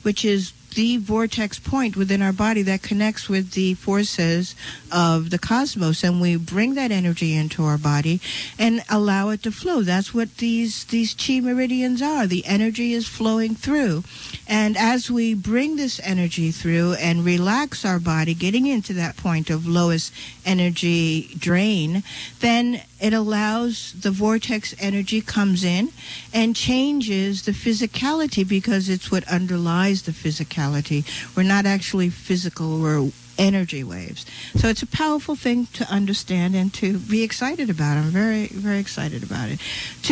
which is the vortex point within our body that connects with the forces of the cosmos, and we bring that energy into our body and allow it to flow. That's what these chi meridians are. The energy is flowing through, and as we bring this energy through and relax our body, getting into that point of lowest energy drain, then it allows the vortex energy comes in and changes the physicality, because it's what underlies the physicality. We're not actually physical, we're energy waves. So it's a powerful thing to understand and to be excited about. I'm very, very excited about it.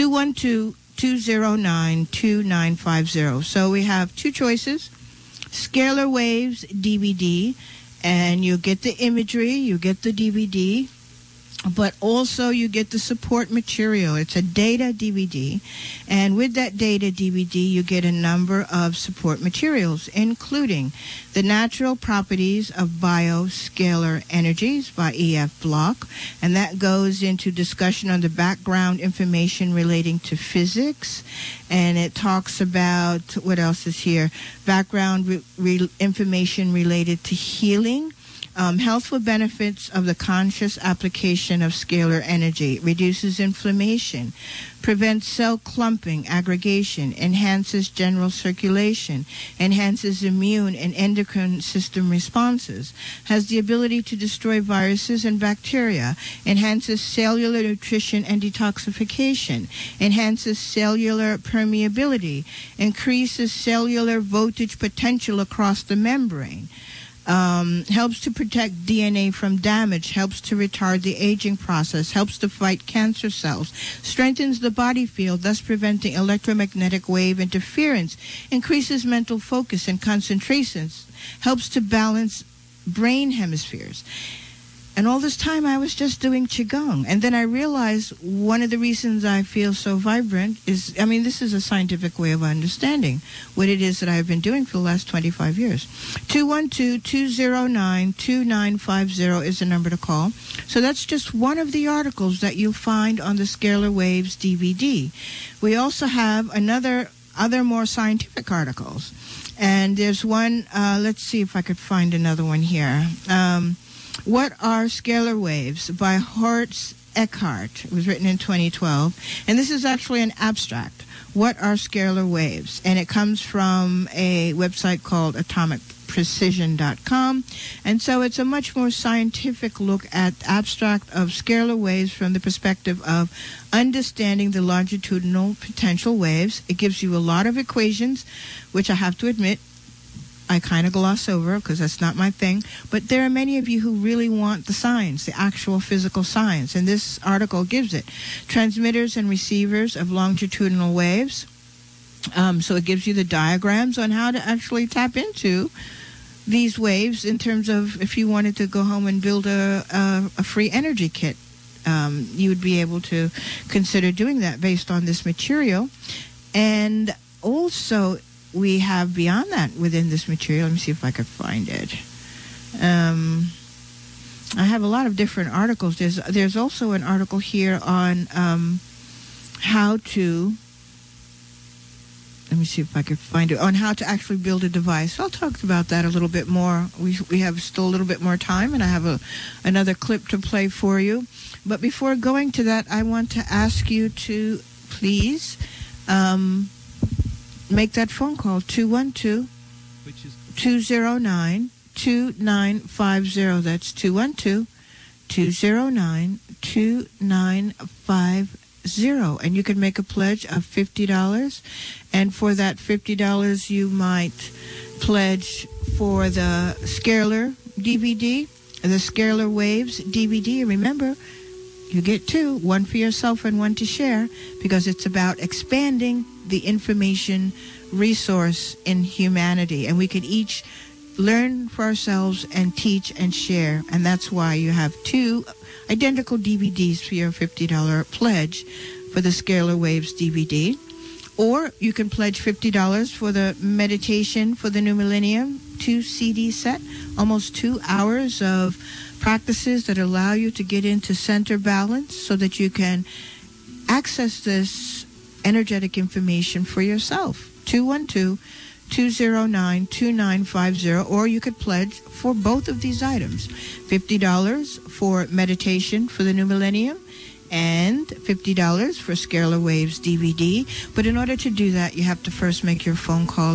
212-209-2950. So we have two choices. Scalar Waves DVD, and you get the imagery, you get the DVD, but also you get the support material. It's a data DVD, and with that data DVD you get a number of support materials, including The Natural Properties of Bioscalar Energies by E.F. Block, and that goes into discussion on the background information relating to physics, and it talks about, what else is here, background information related to healing, healthful benefits of the conscious application of scalar energy. It reduces inflammation, prevents cell clumping, aggregation, enhances general circulation, enhances immune and endocrine system responses, has the ability to destroy viruses and bacteria, enhances cellular nutrition and detoxification, enhances cellular permeability, increases cellular voltage potential across the membrane, helps to protect DNA from damage, helps to retard the aging process, helps to fight cancer cells, strengthens the body field, thus preventing electromagnetic wave interference, increases mental focus and concentration, helps to balance brain hemispheres. And all this time I was just doing Qigong. And then I realized one of the reasons I feel so vibrant is, this is a scientific way of understanding what it is that I've been doing for the last 25 years. 212-209-2950 is the number to call. So that's just one of the articles that you'll find on the Scalar Waves DVD. We also have other more scientific articles. And there's one, let's see if I could find another one here. What Are Scalar Waves by Horst Eckhart. It was written in 2012. And this is actually an abstract. What are scalar waves? And it comes from a website called atomicprecision.com. And so it's a much more scientific look at abstract of scalar waves from the perspective of understanding the longitudinal potential waves. It gives you a lot of equations, which I have to admit, I kind of gloss over because that's not my thing. But there are many of you who really want the science, the actual physical science. And this article gives it. Transmitters and receivers of longitudinal waves. So it gives you the diagrams on how to actually tap into these waves in terms of if you wanted to go home and build a free energy kit. You would be able to consider doing that based on this material. And also, we have beyond that within this material. Let me see if I could find it. I have a lot of different articles. There's also an article here on how to, let me see if I could find it, on how to actually build a device. I'll talk about that a little bit more. We have still a little bit more time, and I have another clip to play for you. But before going to that, I want to ask you to please make that phone call, 212-209-2950. That's 212-209-2950. And you can make a pledge of $50. And for that $50, you might pledge for the Scalar DVD, the Scalar Waves DVD. Remember, you get two, one for yourself and one to share, because it's about expanding the information resource in humanity. And we could each learn for ourselves and teach and share. And that's why you have two identical DVDs for your $50 pledge for the Scalar Waves DVD. Or you can pledge $50 for the Meditation for the New Millennium 2 CD set, almost 2 hours of practices that allow you to get into center balance so that you can access this energetic information for yourself. 209-2950, or you could pledge for both of these items. $50 for Meditation for the New Millennium and $50 for Scalar Waves DVD. But in order to do that, you have to first make your phone call,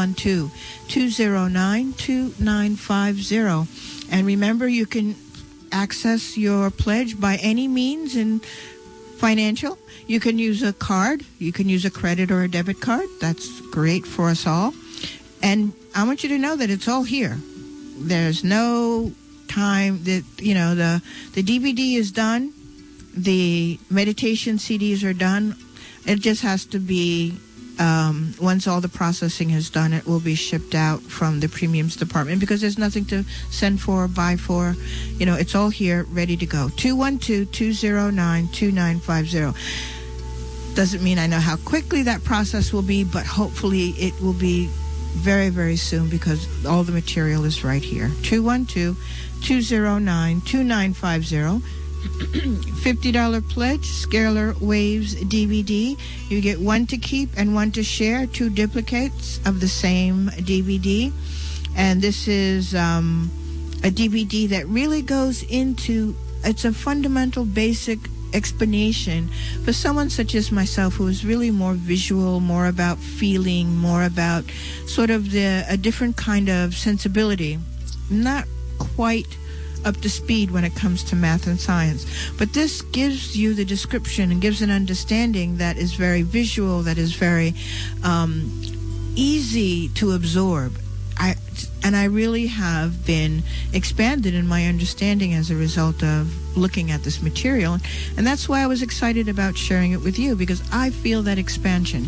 212-209-2950. And remember, you can access your pledge by any means in financial. You can use a card. You can use a credit or a debit card. That's great for us all. And I want you to know that it's all here. There's no time that, the DVD is done. The meditation CDs are done. It just has to be, once all the processing is done, it will be shipped out from the premiums department, because there's nothing to send for or buy for. It's all here, ready to go. 212-209-2950. Doesn't mean I know how quickly that process will be, but hopefully it will be very, very soon, because all the material is right here. 212-209-2950. $50 pledge, Scalar Waves DVD. You get one to keep and one to share, 2 duplicates of the same DVD. And this is a DVD that really goes into, it's a fundamental, basic explanation for someone such as myself, who is really more visual, more about feeling, more about sort of a different kind of sensibility. Not quite up to speed when it comes to math and science. But this gives you the description and gives an understanding that is very visual, that is very easy to absorb. I really have been expanded in my understanding as a result of looking at this material. And that's why I was excited about sharing it with you, because I feel that expansion.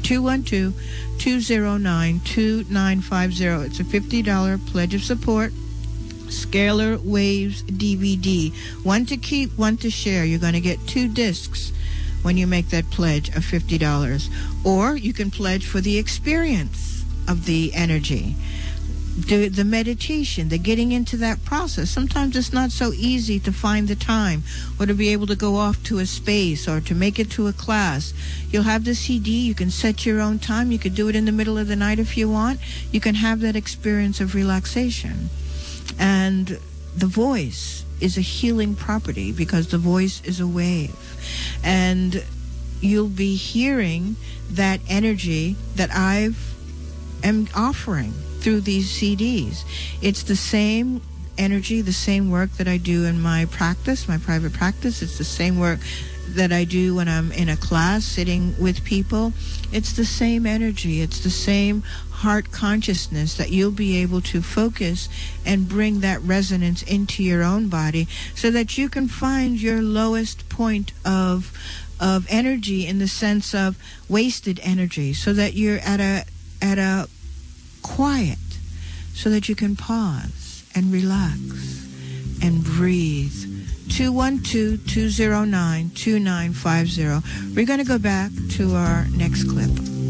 212-209-2950. It's a $50 pledge of support. Scalar Waves DVD. One to keep, one to share. You're going to get 2 discs when you make that pledge of $50. Or you can pledge for the experience of the energy, the meditation, the getting into that process. Sometimes it's not so easy to find the time or to be able to go off to a space or to make it to a class. You'll have the CD. You can set your own time. You could do it in the middle of the night if you want. You can have that experience of relaxation. And the voice is a healing property, because the voice is a wave. And you'll be hearing that energy that I am offering through these CDs. It's the same energy, the same work that I do in my practice, my private practice. It's the same work that I do when I'm in a class sitting with people. It's the same energy. It's the same heart consciousness that you'll be able to focus and bring that resonance into your own body, so that you can find your lowest point of energy, in the sense of wasted energy, so that you're at a quiet, so that you can pause and relax and breathe. 212-209-2950. We're going to go back to our next clip.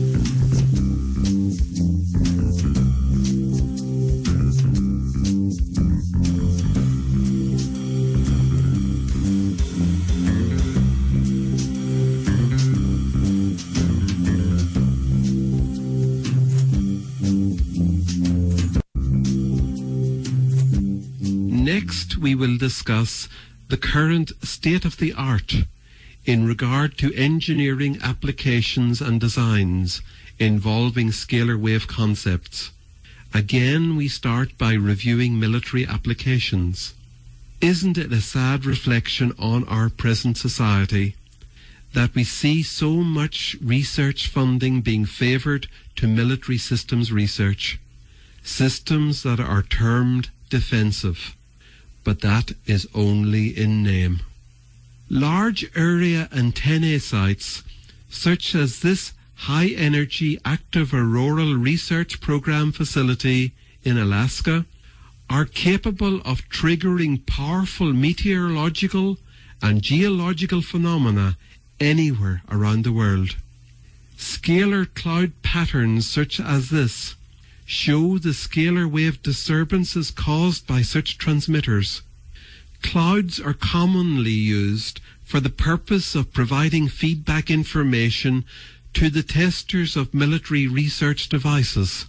Next, we will discuss the current state of the art in regard to engineering applications and designs involving scalar wave concepts. Again, we start by reviewing military applications. Isn't it a sad reflection on our present society that we see so much research funding being favored to military systems research, systems that are termed defensive? But that is only in name. Large area antennae sites, such as this high-energy active auroral research program facility in Alaska, are capable of triggering powerful meteorological and geological phenomena anywhere around the world. Scalar cloud patterns such as this show the scalar wave disturbances caused by such transmitters. Clouds are commonly used for the purpose of providing feedback information to the testers of military research devices.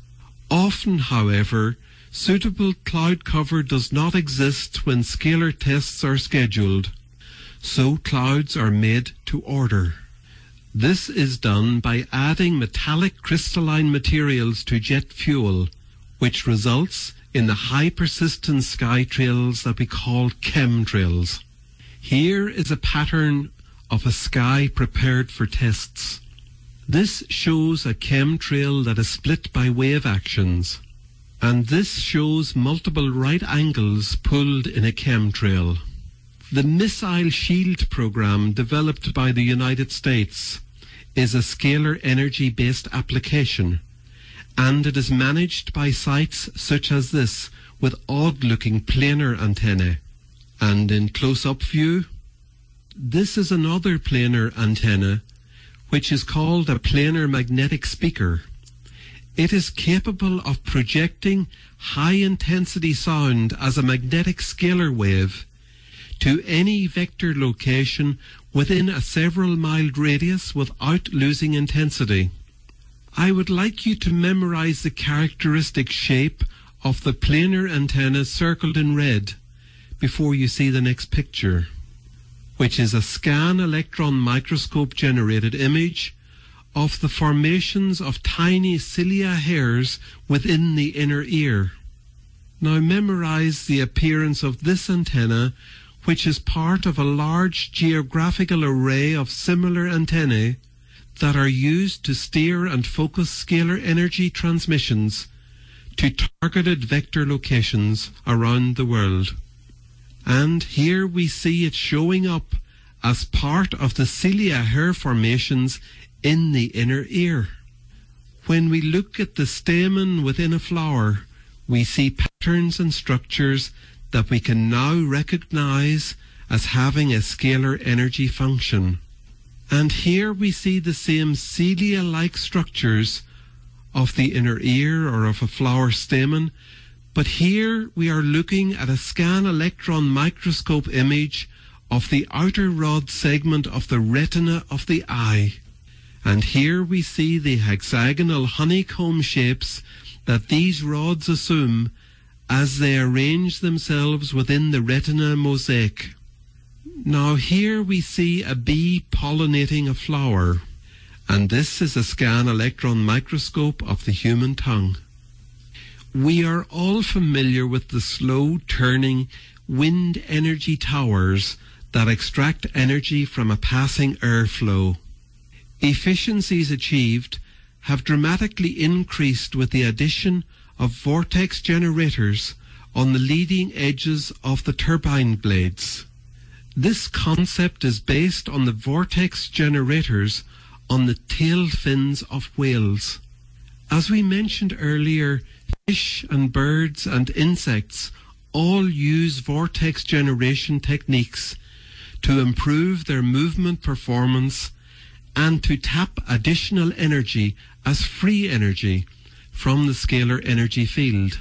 Often, however, suitable cloud cover does not exist when scalar tests are scheduled, so clouds are made to order. This is done by adding metallic crystalline materials to jet fuel, which results in the high persistence sky trails that we call chemtrails. Here is a pattern of a sky prepared for tests. This shows a chemtrail that is split by wave actions, and this shows multiple right angles pulled in a chemtrail. The Missile Shield program developed by the United States is a scalar energy-based application, and it is managed by sites such as this with odd-looking planar antennae. And in close-up view, this is another planar antenna, which is called a planar magnetic speaker. It is capable of projecting high-intensity sound as a magnetic scalar wave to any vector location within a several-mile radius without losing intensity. I would like you to memorize the characteristic shape of the planar antenna circled in red before you see the next picture, which is a scan electron microscope generated image of the formations of tiny cilia hairs within the inner ear. Now memorize the appearance of this antenna, which is part of a large geographical array of similar antennae that are used to steer and focus scalar energy transmissions to targeted vector locations around the world. And here we see it showing up as part of the cilia hair formations in the inner ear. When we look at the stamen within a flower, we see patterns and structures that we can now recognize as having a scalar energy function. And here we see the same cilia-like structures of the inner ear or of a flower stamen, but here we are looking at a scan electron microscope image of the outer rod segment of the retina of the eye. And here we see the hexagonal honeycomb shapes that these rods assume as they arrange themselves within the retina mosaic. Now here we see a bee pollinating a flower, and this is a scan electron microscope of the human tongue. We are all familiar with the slow turning wind energy towers that extract energy from a passing airflow. Efficiencies achieved have dramatically increased with the addition of vortex generators on the leading edges of the turbine blades. This concept is based on the vortex generators on the tail fins of whales. As we mentioned earlier, fish and birds and insects all use vortex generation techniques to improve their movement performance and to tap additional energy as free energy from the scalar energy field.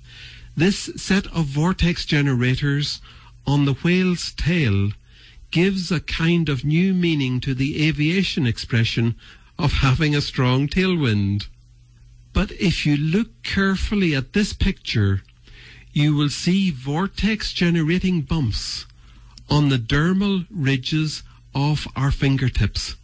This set of vortex generators on the whale's tail gives a kind of new meaning to the aviation expression of having a strong tailwind. But if you look carefully at this picture, you will see vortex generating bumps on the dermal ridges of our fingertips.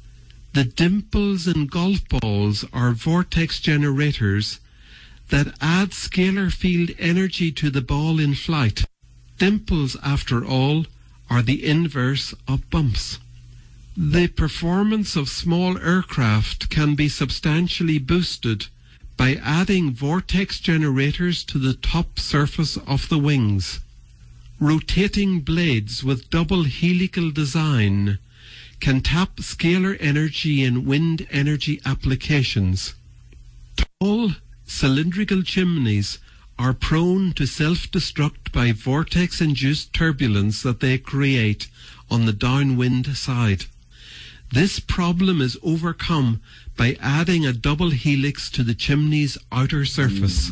The dimples in golf balls are vortex generators that add scalar field energy to the ball in flight. Dimples, after all, are the inverse of bumps. The performance of small aircraft can be substantially boosted by adding vortex generators to the top surface of the wings. Rotating blades with double helical design can tap scalar energy in wind energy applications. Tall cylindrical chimneys are prone to self-destruct by vortex-induced turbulence that they create on the downwind side. This problem is overcome by adding a double helix to the chimney's outer surface.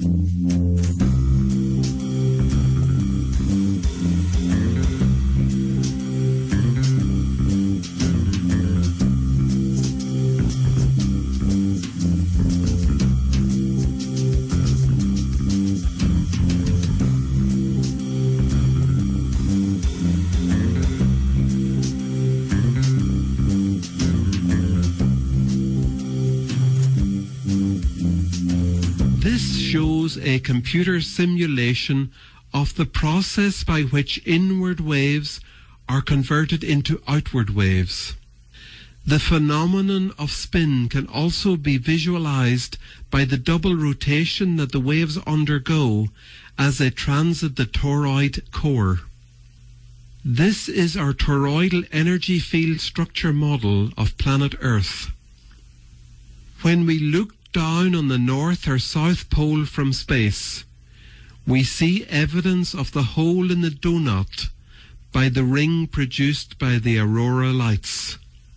shows a computer simulation of the process by which inward waves are converted into outward waves. The phenomenon of spin can also be visualized by the double rotation that the waves undergo as they transit the toroid core. This is our toroidal energy field structure model of planet Earth. When we look down on the north or south pole from space, we see evidence of the hole in the donut by the ring produced by the aurora lights.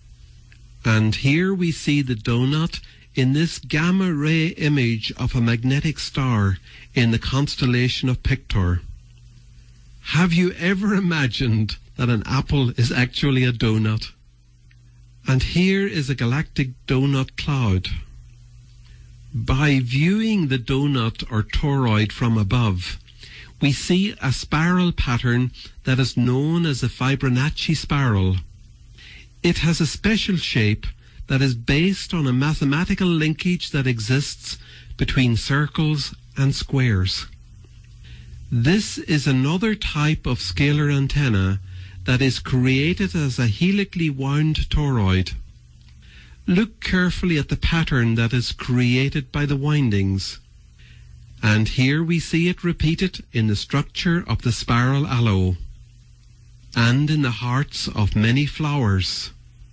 And here we see the donut in this gamma ray image of a magnetic star in the constellation of Pictor. Have you ever imagined that an apple is actually a donut? And here is a galactic donut cloud. By viewing the donut or toroid from above, we see a spiral pattern that is known as a Fibonacci spiral. It has a special shape that is based on a mathematical linkage that exists between circles and squares. This is another type of scalar antenna that is created as a helically wound toroid. Look carefully at the pattern that is created by the windings. And here we see it repeated in the structure of the spiral aloe and in the hearts of many flowers.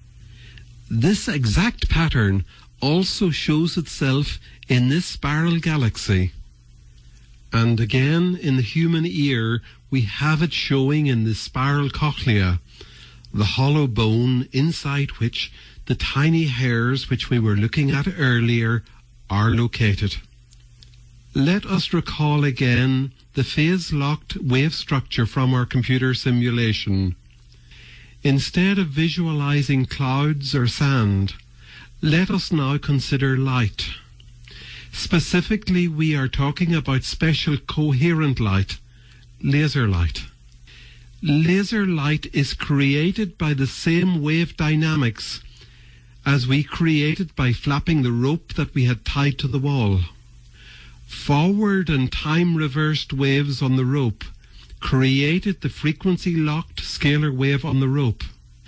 This exact pattern also shows itself in this spiral galaxy. And again, in the human ear, we have it showing in the spiral cochlea, the hollow bone inside which the tiny hairs which we were looking at earlier are located. Let us recall again the phase-locked wave structure from our computer simulation. Instead of visualizing clouds or sand, let us now consider light. Specifically, we are talking about special coherent light, laser light. Laser light is created by the same wave dynamics as we created by flapping the rope that we had tied to the wall. Forward and time-reversed waves on the rope created the frequency-locked scalar wave on the rope.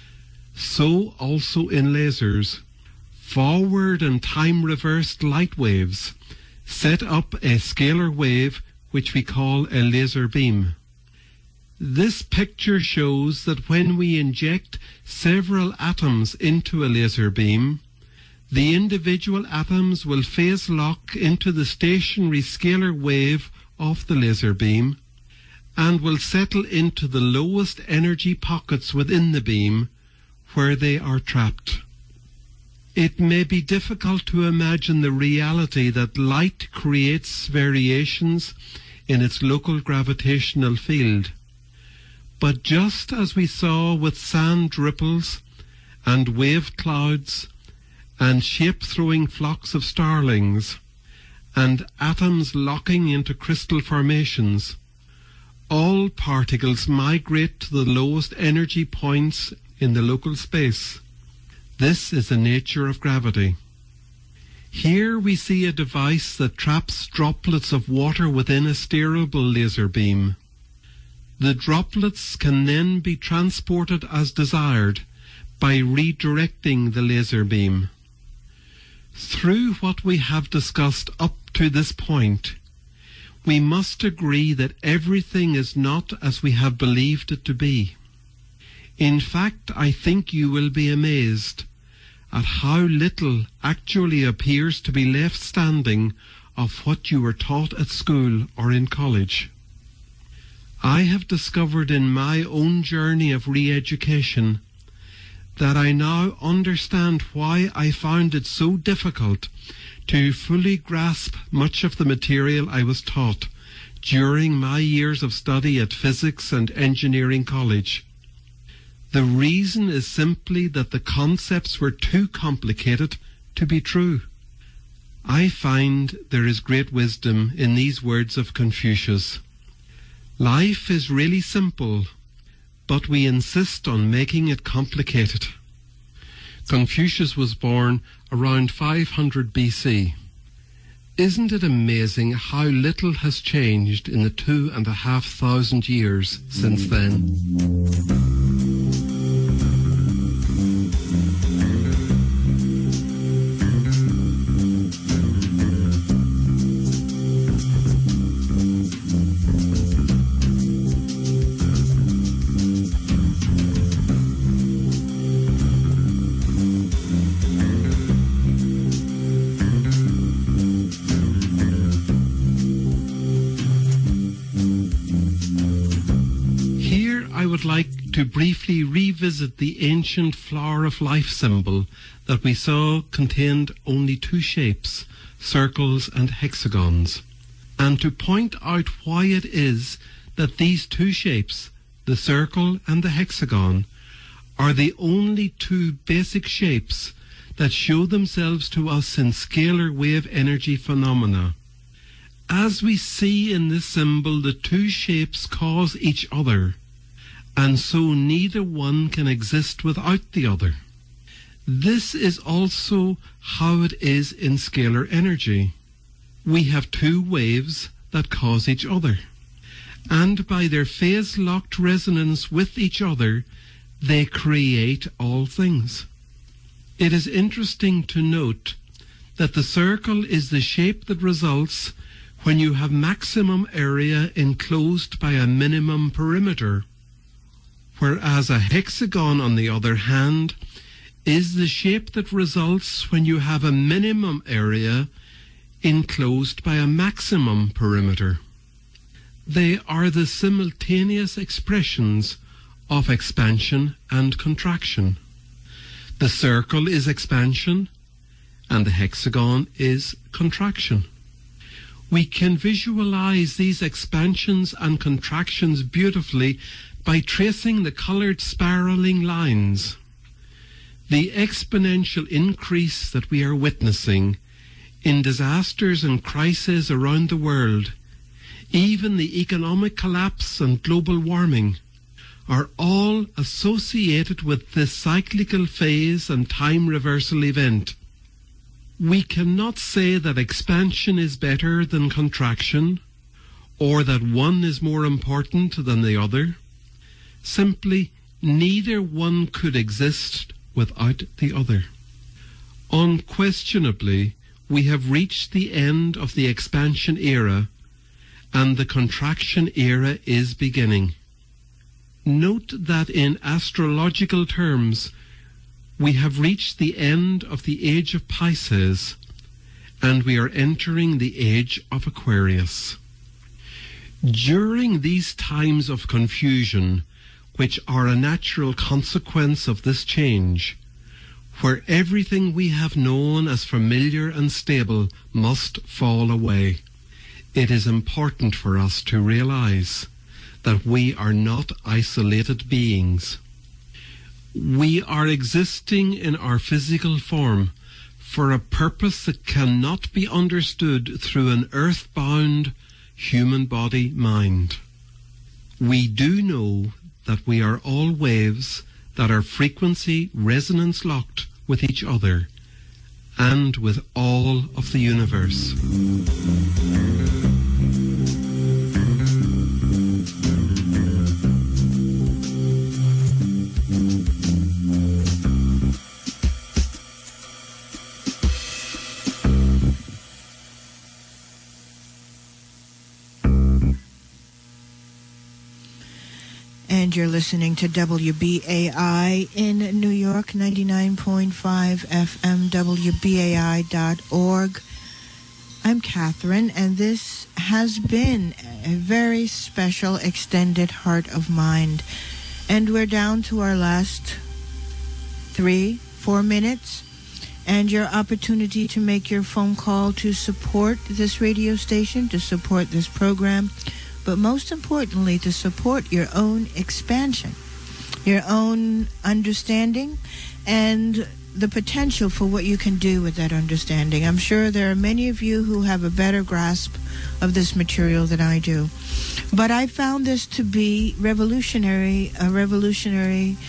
So also in lasers, forward and time-reversed light waves set up a scalar wave which we call a laser beam. This picture shows that when we inject several atoms into a laser beam, the individual atoms will phase lock into the stationary scalar wave of the laser beam and will settle into the lowest energy pockets within the beam where they are trapped. It may be difficult to imagine the reality that light creates variations in its local gravitational field. But just as we saw with sand ripples and wave clouds and shape-throwing flocks of starlings and atoms locking into crystal formations, all particles migrate to the lowest energy points in the local space. This is the nature of gravity. Here we see a device that traps droplets of water within a steerable laser beam. The droplets can then be transported as desired by redirecting the laser beam. Through what we have discussed up to this point, we must agree that everything is not as we have believed it to be. In fact, I think you will be amazed at how little actually appears to be left standing of what you were taught at school or in college. I have discovered in my own journey of re-education that I now understand why I found it so difficult to fully grasp much of the material I was taught during my years of study at physics and engineering college. The reason is simply that the concepts were too complicated to be true. I find there is great wisdom in these words of Confucius. Life is really simple, but we insist on making it complicated. Confucius was born around 500 BC. Isn't it amazing how little has changed in the 2,500 years since then? Like to briefly revisit the ancient flower of life symbol that we saw contained only two shapes, circles and hexagons, and to point out why it is that these two shapes, the circle and the hexagon, are the only two basic shapes that show themselves to us in scalar wave energy phenomena. As we see in this symbol, the two shapes cause each other, and so neither one can exist without the other. This is also how it is in scalar energy. We have two waves that cause each other, and by their phase-locked resonance with each other, they create all things. It is interesting to note that the circle is the shape that results when you have maximum area enclosed by a minimum perimeter, whereas a hexagon, on the other hand, is the shape that results when you have a minimum area enclosed by a maximum perimeter. They are the simultaneous expressions of expansion and contraction. The circle is expansion, and the hexagon is contraction. We can visualize these expansions and contractions beautifully by tracing the colored spiraling lines. The exponential increase that we are witnessing in disasters and crises around the world, even the economic collapse and global warming, are all associated with this cyclical phase and time reversal event. We cannot say that expansion is better than contraction, or that one is more important than the other. Simply, neither one could exist without the other. Unquestionably, we have reached the end of the expansion era, and the contraction era is beginning. Note that in astrological terms, we have reached the end of the age of Pisces, and we are entering the age of Aquarius. During these times of confusion, which are a natural consequence of this change, where everything we have known as familiar and stable must fall away, it is important for us to realize that we are not isolated beings. We are existing in our physical form for a purpose that cannot be understood through an earthbound human body mind. We do know that we are all waves that are frequency resonance locked with each other and with all of the universe. And you're listening to WBAI in New York, 99.5 FM, WBAI.org. I'm Catherine, and this has been a very special extended Heart of Mind. And we're down to our last 3-4 minutes. And your opportunity to make your phone call to support this radio station, to support this program, but most importantly, to support your own expansion, your own understanding, and the potential for what you can do with that understanding. I'm sure there are many of you who have a better grasp of this material than I do. But I found this to be a revolutionary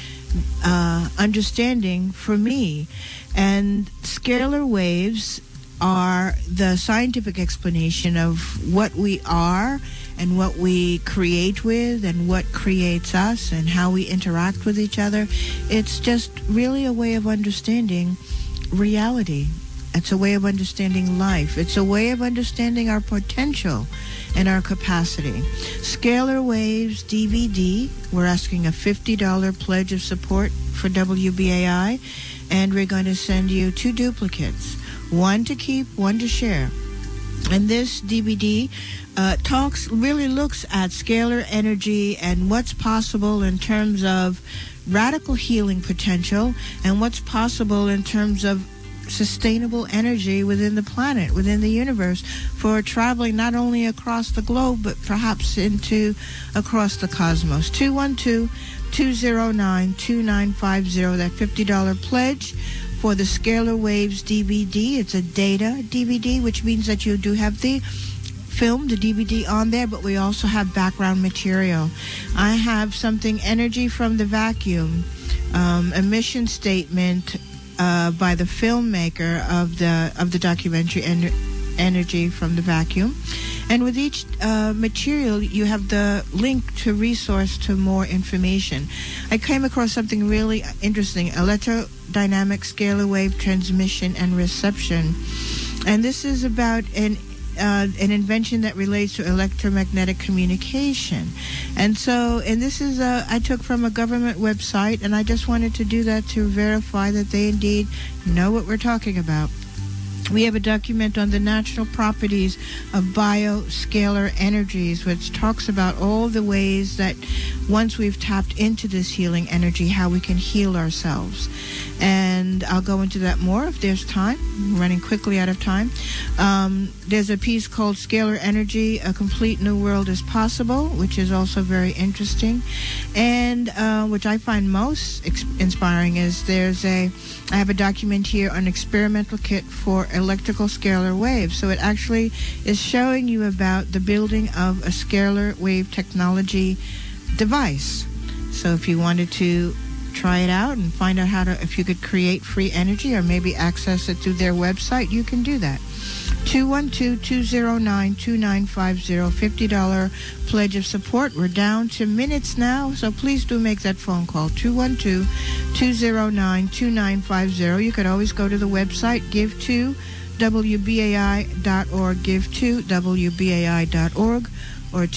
understanding for me. And scalar waves are the scientific explanation of what we are and what we create with and what creates us and how we interact with each other. It's just really a way of understanding reality. It's a way of understanding life. It's a way of understanding our potential and our capacity. Scalar Waves DVD, we're asking a $50 pledge of support for WBAI, and we're going to send you 2 duplicates, one to keep, one to share. And this DVD really looks at scalar energy and what's possible in terms of radical healing potential and what's possible in terms of sustainable energy within the planet, within the universe, for traveling not only across the globe, but perhaps across the cosmos. 212-209-2950, that $50 pledge for the Scalar Waves DVD. It's a data DVD, which means that you do have the film, the DVD on there, but we also have background material. I have something, Energy from the Vacuum, a mission statement by the filmmaker of the documentary Energy from the Vacuum. And with each material, you have the link to resource to more information. I came across something really interesting, electrodynamic scalar wave transmission and reception. And this is about an invention that relates to electromagnetic communication. And this is I took from a government website, and I just wanted to do that to verify that they indeed know what we're talking about. We have a document on the natural properties of bioscalar energies, which talks about all the ways that once we've tapped into this healing energy, how we can heal ourselves. And I'll go into that more if there's time. I'm running quickly out of time. There's a piece called Scalar Energy, A Complete New World is Possible, which is also very interesting. And which I find most inspiring is I have a document here on experimental kit for electrical scalar waves. So it actually is showing you about the building of a scalar wave technology device. So if you wanted to try it out and find out if you could create free energy or maybe access it through their website, you can do that. 212-209-2950, $50 pledge of support. We're down to minutes now, so please do make that phone call, 212-209-2950. You could always go to the website, give to WBAI.org, give to WBAI.org, or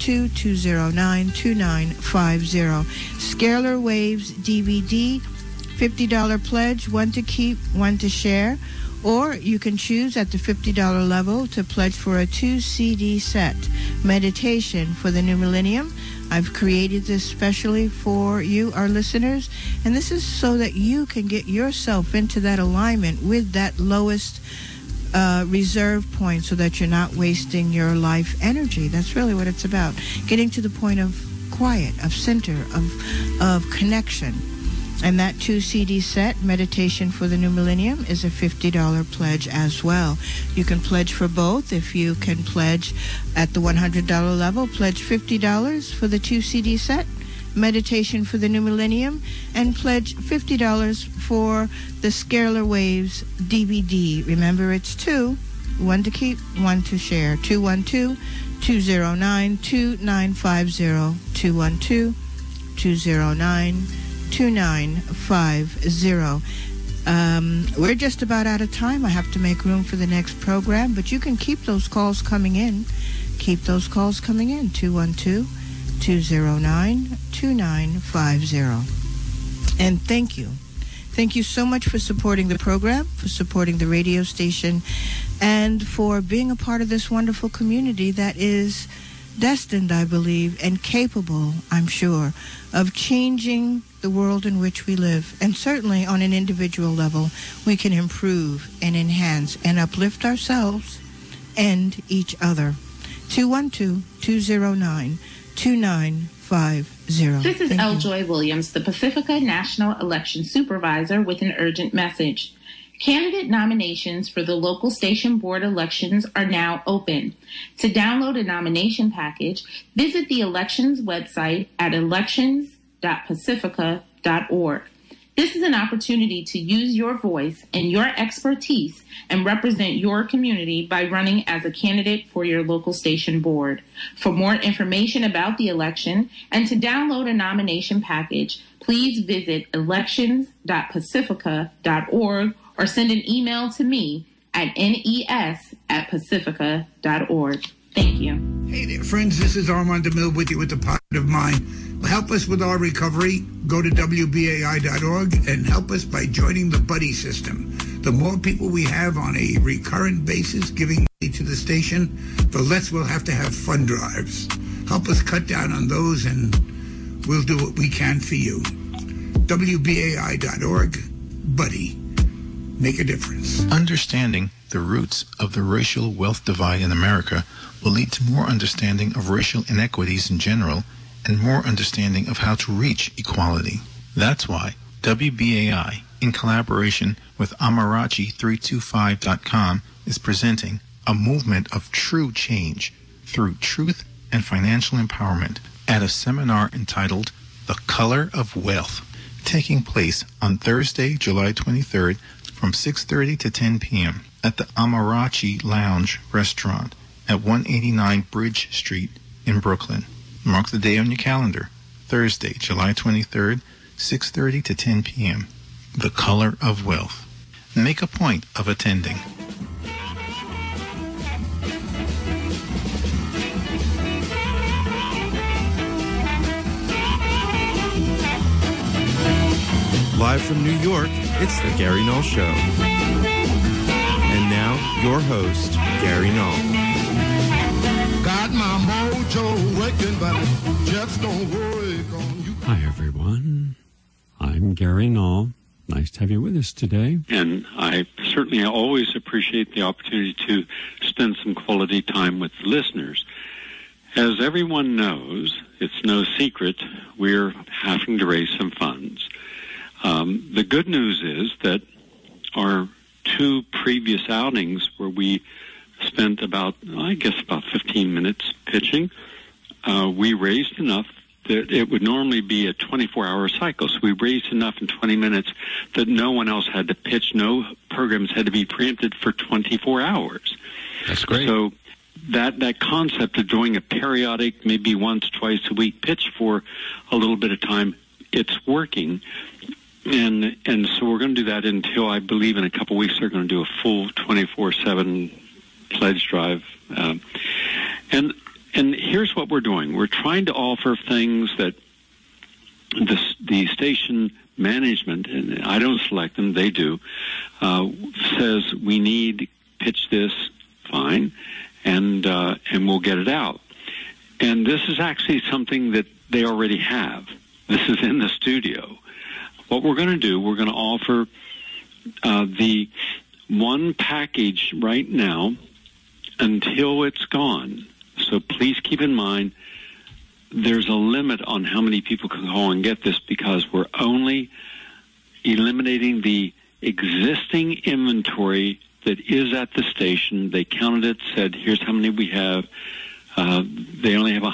212-209-2950. Scalar Waves DVD, $50 pledge, one to keep, one to share. Or you can choose at the $50 level to pledge for a 2-CD set, Meditation for the New Millennium. I've created this specially for you, our listeners, and this is so that you can get yourself into that alignment with that lowest reserve point, so that you're not wasting your life energy. That's really what it's about. Getting to the point of quiet, of center, of connection. And that 2-CD set, Meditation for the New Millennium, is a $50 pledge as well. You can pledge for both. If you can pledge at the $100 level, pledge $50 for the 2-CD set, Meditation for the New Millennium, and pledge $50 for the Scalar Waves DVD. Remember, it's 2, one to keep, one to share. 212-209-2950, 212-209-2950. We're just about out of time. I have to make room for the next program, but you can keep those calls coming in. Keep those calls coming in, 212-209-2950. And thank you. Thank you so much for supporting the program, for supporting the radio station, and for being a part of this wonderful community that is destined, I believe, and capable, I'm sure, of changing the world in which we live. And certainly on an individual level, we can improve and enhance and uplift ourselves and each other. 212-209-2950. This is L. Joy Williams, the Pacifica National Election Supervisor, with an urgent message. Candidate nominations for the local station board elections are now open. To download a nomination package, visit the elections website at elections.pacifica.org. This is an opportunity to use your voice and your expertise and represent your community by running as a candidate for your local station board. For more information about the election and to download a nomination package, please visit elections.pacifica.org or send an email to me at nes@pacifica.org. Thank you. Hey there, friends. This is Armand DeMille with you with the Positive Mind. Help us with our recovery. Go to WBAI.org and help us by joining the Buddy system. The more people we have on a recurrent basis giving money to the station, the less we'll have to have fund drives. Help us cut down on those, and we'll do what we can for you. WBAI.org. Buddy. Make a difference. Understanding the roots of the racial wealth divide in America will lead to more understanding of racial inequities in general and more understanding of how to reach equality. That's why WBAI, in collaboration with Amarachi325.com, is presenting a movement of true change through truth and financial empowerment at a seminar entitled The Color of Wealth, taking place on Thursday, July 23rd from 6:30 to 10 p.m. at the Amarachi Lounge Restaurant at 189 Bridge Street in Brooklyn. Mark the day on your calendar. Thursday, July 23rd, 6:30 to 10 p.m. The Color of Wealth. Make a point of attending. Live from New York, it's the Gary Null Show. And now, your host, Gary Null. Got my mojo working, but just don't work on you. Hi, everyone. I'm Gary Null. Nice to have you with us today. And I certainly always appreciate the opportunity to spend some quality time with the listeners. As everyone knows, it's no secret, we're having to raise some funds. The good news is that our two previous outings where we spent about 15 minutes pitching, we raised enough that it would normally be a 24-hour cycle. So we raised enough in 20 minutes that no one else had to pitch. No programs had to be preempted for 24 hours. That's great. So that concept of doing a periodic, maybe once, twice a week pitch for a little bit of time, it's working. And so we're going to do that until, I believe, in a couple of weeks, they're going to do a full 24/7 pledge drive. And here's what we're doing. We're trying to offer things that the station management, and I don't select them, they do, says we need, pitch this, fine, and we'll get it out. And this is actually something that they already have. This is in the studio. What we're going to do, we're going to offer the one package right now until it's gone. So please keep in mind there's a limit on how many people can call and get this because we're only eliminating the existing inventory that is at the station. They counted it, said, here's how many we have. They only have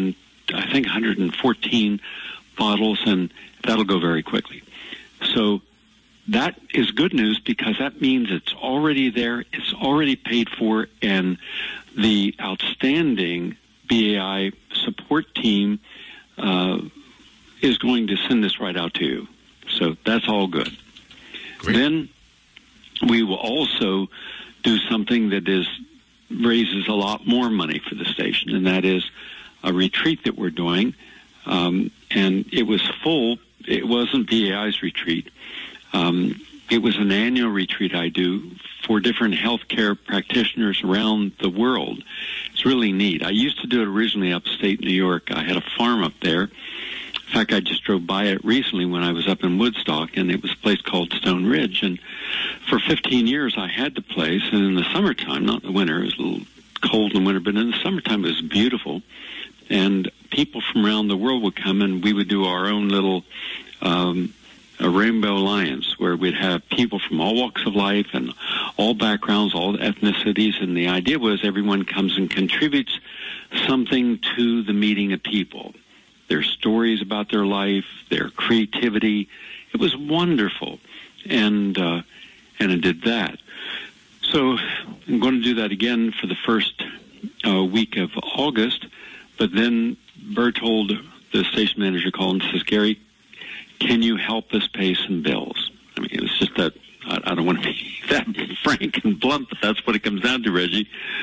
114 bottles, and that'll go very quickly. So that is good news because that means it's already there, it's already paid for, and the outstanding BAI support team is going to send this right out to you. So that's all good. Great. Then we will also do something that raises a lot more money for the station, and that is a retreat that we're doing. And it was full. It wasn't BAI's retreat. It was an annual retreat I do for different healthcare practitioners around the world. It's really neat. I used to do it originally upstate New York. I had a farm up there. In fact, I just drove by it recently when I was up in Woodstock, and it was a place called Stone Ridge. And for 15 years, I had the place. And in the summertime, not in the winter, it was a little cold in the winter, but in the summertime, it was beautiful. And people from around the world would come, and we would do our own little a Rainbow Alliance, where we'd have people from all walks of life and all backgrounds, all ethnicities, and the idea was everyone comes and contributes something to the meeting of people. Their stories about their life, their creativity, It was wonderful, and it did that. So I'm going to do that again for the first week of August. But then Berthold, the station manager, called and says, "Gary, can you help us pay some bills?" I mean, it was just that. I don't want to be that frank and blunt, but that's what it comes down to, Reggie.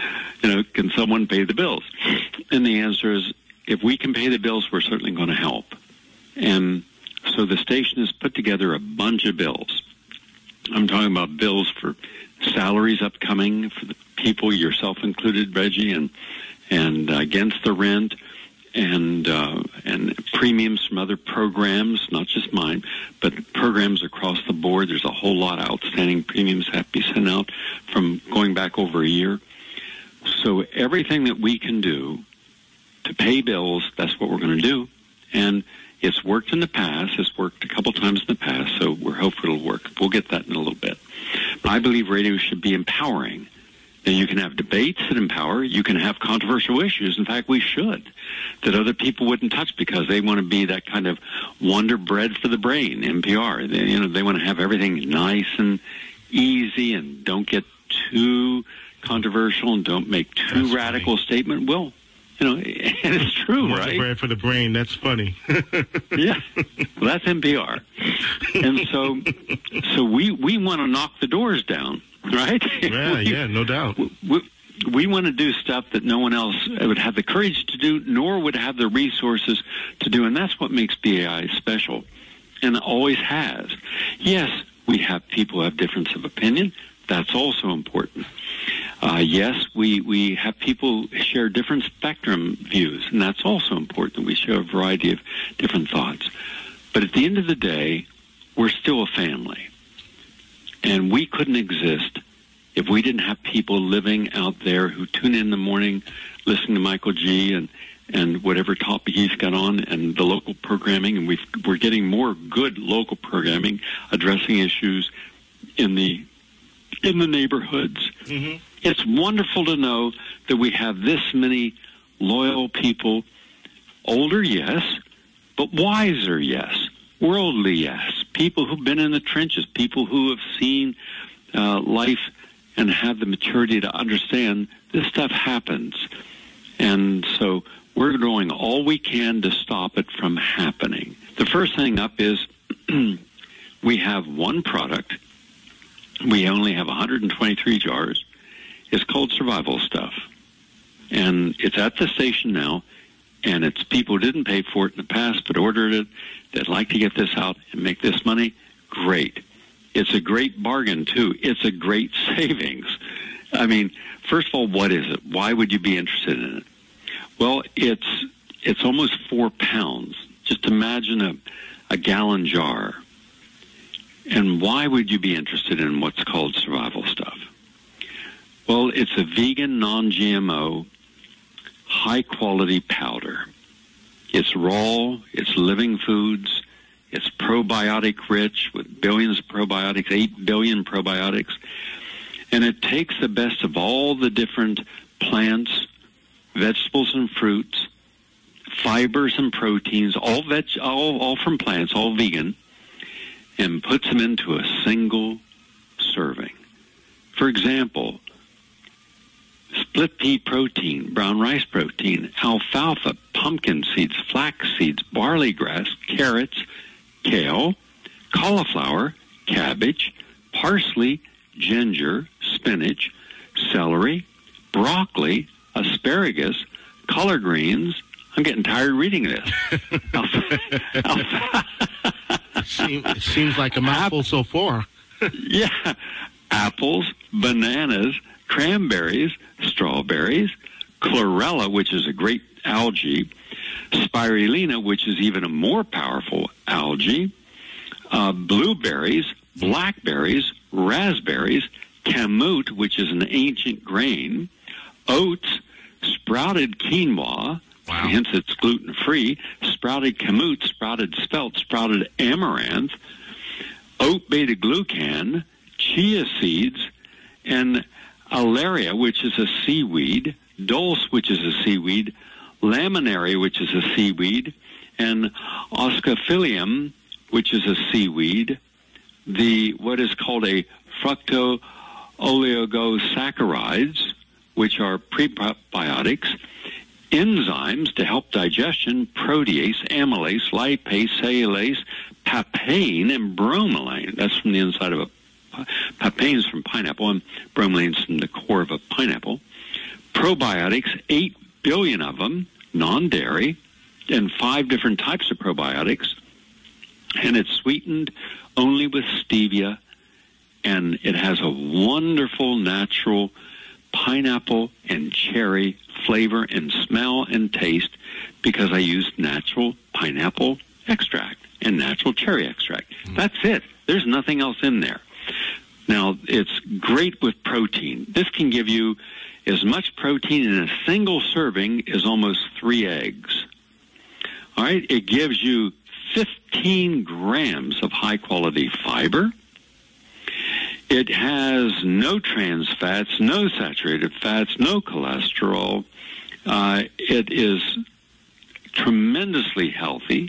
Can someone pay the bills? And the answer is, if we can pay the bills, we're certainly going to help. And so the station has put together a bunch of bills. I'm talking about bills for salaries upcoming for the people, yourself included, Reggie, and against the rent, and premiums from other programs, not just mine, but programs across the board. There's a whole lot of outstanding premiums have to be sent out from going back over a year. So everything that we can do to pay bills, that's what we're going to do. And it's worked in the past. It's worked a couple times in the past, so we're hopeful it'll work. We'll get that in a little bit. I believe radio should be empowering. Then you can have debates that empower. You can have controversial issues. In fact, we should, that other people wouldn't touch because they want to be that kind of wonder bread for the brain, NPR. They want to have everything nice and easy and don't get too controversial and don't make too radical a statement. Well, and it's true, Wonder right? bread for the brain. That's funny. Yeah. Well, that's NPR. And so we want to knock the doors down, right? Yeah, no doubt. We want to do stuff that no one else would have the courage to do, nor would have the resources to do. And that's what makes BAI special, and always has. Yes, we have people who have difference of opinion. That's also important. Yes, we have people share different spectrum views, and that's also important. We share a variety of different thoughts. But at the end of the day, we're still a family. And we couldn't exist if we didn't have people living out there who tune in the morning, listening to Michael G. and whatever topic he's got on, and the local programming. And we're getting more good local programming addressing issues in the neighborhoods. Mm-hmm. It's wonderful to know that we have this many loyal people, older, yes, but wiser, yes, worldly, yes, people who've been in the trenches, people who have seen life and have the maturity to understand this stuff happens. And so we're doing all we can to stop it from happening. The first thing up is we have one product. We only have 123 jars. It's called Survival Stuff. And it's at the station now, and it's people who didn't pay for it in the past but ordered it, that like to get this out and make this money. Great. It's a great bargain, too. It's a great savings. I mean, first of all, what is it? Why would you be interested in it? Well, it's almost 4 pounds. Just imagine a gallon jar. And why would you be interested in what's called Survival Stuff? Well, it's a vegan, non-GMO, high-quality powder. It's raw, it's living foods, it's probiotic-rich with billions of probiotics, 8 billion probiotics. And it takes the best of all the different plants, vegetables and fruits, fibers and proteins, all from plants, all vegan, and puts them into a single serving. For example, split pea protein, brown rice protein, alfalfa, pumpkin seeds, flax seeds, barley grass, carrots, kale, cauliflower, cabbage, parsley, ginger, spinach, celery, broccoli, asparagus, collard greens. I'm getting tired reading this. It seems like a mouthful so far. Yeah. Apples, bananas, cranberries, strawberries, chlorella, which is a great algae, spirulina, which is even a more powerful algae, blueberries, blackberries, raspberries, kamut, which is an ancient grain, oats, sprouted quinoa, hence it's gluten-free, sprouted kamut, sprouted spelt, sprouted amaranth, oat beta-glucan, chia seeds, and alaria, which is a seaweed, dulse, which is a seaweed, laminary, which is a seaweed, and oscophilium, which is a seaweed, the what is called a fructooligosaccharides, which are prebiotics, enzymes to help digestion, protease, amylase, lipase, cellulase, papain, and bromelain. That's from the inside of a papain is from pineapple, and bromelain is from the core of a pineapple. Probiotics, 8 billion of them, non-dairy, and 5 different types of probiotics. And it's sweetened only with stevia, and it has a wonderful natural pineapple and cherry flavor and smell and taste because I used natural pineapple extract and natural cherry extract. That's it. There's nothing else in there. Now, it's great with protein. This can give you as much protein in a single serving as almost 3 eggs. All right? It gives you 15 grams of high-quality fiber. It has no trans fats, no saturated fats, no cholesterol. It is tremendously healthy,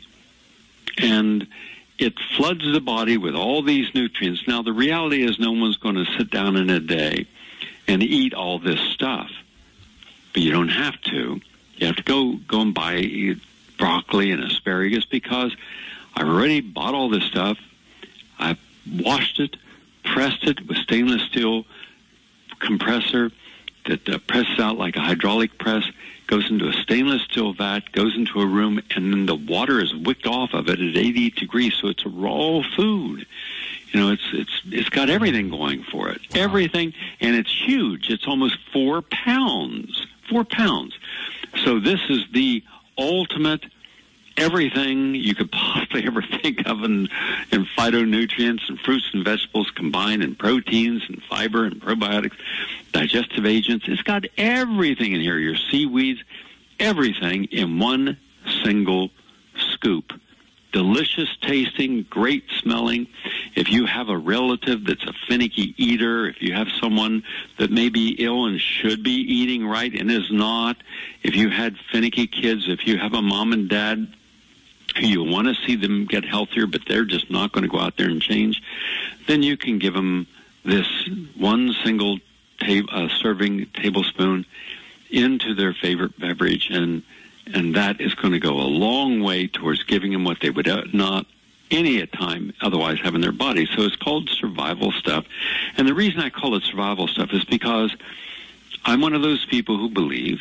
and it floods the body with all these nutrients. Now, the reality is no one's going to sit down in a day and eat all this stuff, but you don't have to. You have to go and buy broccoli and asparagus because I've already bought all this stuff. I've washed it, pressed it with stainless steel compressor that presses out like a hydraulic press, goes into a stainless steel vat, goes into a room, and then the water is wicked off of it at 80 degrees, so it's a raw food. You know, it's got everything going for it. Wow. Everything, and it's huge. It's almost 4 pounds. 4 pounds. So this is the ultimate everything you could possibly ever think of in phytonutrients and fruits and vegetables combined, and proteins and fiber and probiotics, digestive agents. It's got everything in here, your seaweeds, everything in one single scoop. Delicious tasting, great smelling. If you have a relative that's a finicky eater, if you have someone that may be ill and should be eating right and is not, if you had finicky kids, if you have a mom and dad who you want to see them get healthier, but they're just not going to go out there and change, then you can give them this one single serving tablespoon into their favorite beverage, and that is going to go a long way towards giving them what they would not any time otherwise have in their body. So it's called survival stuff. And the reason I call it survival stuff is because I'm one of those people who believe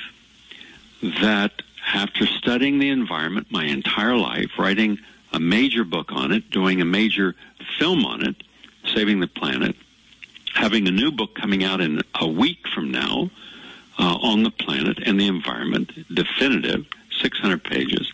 that after studying the environment my entire life, writing a major book on it, doing a major film on it, Saving the Planet, having a new book coming out in a week from now on the planet and the environment, definitive, 600 pages,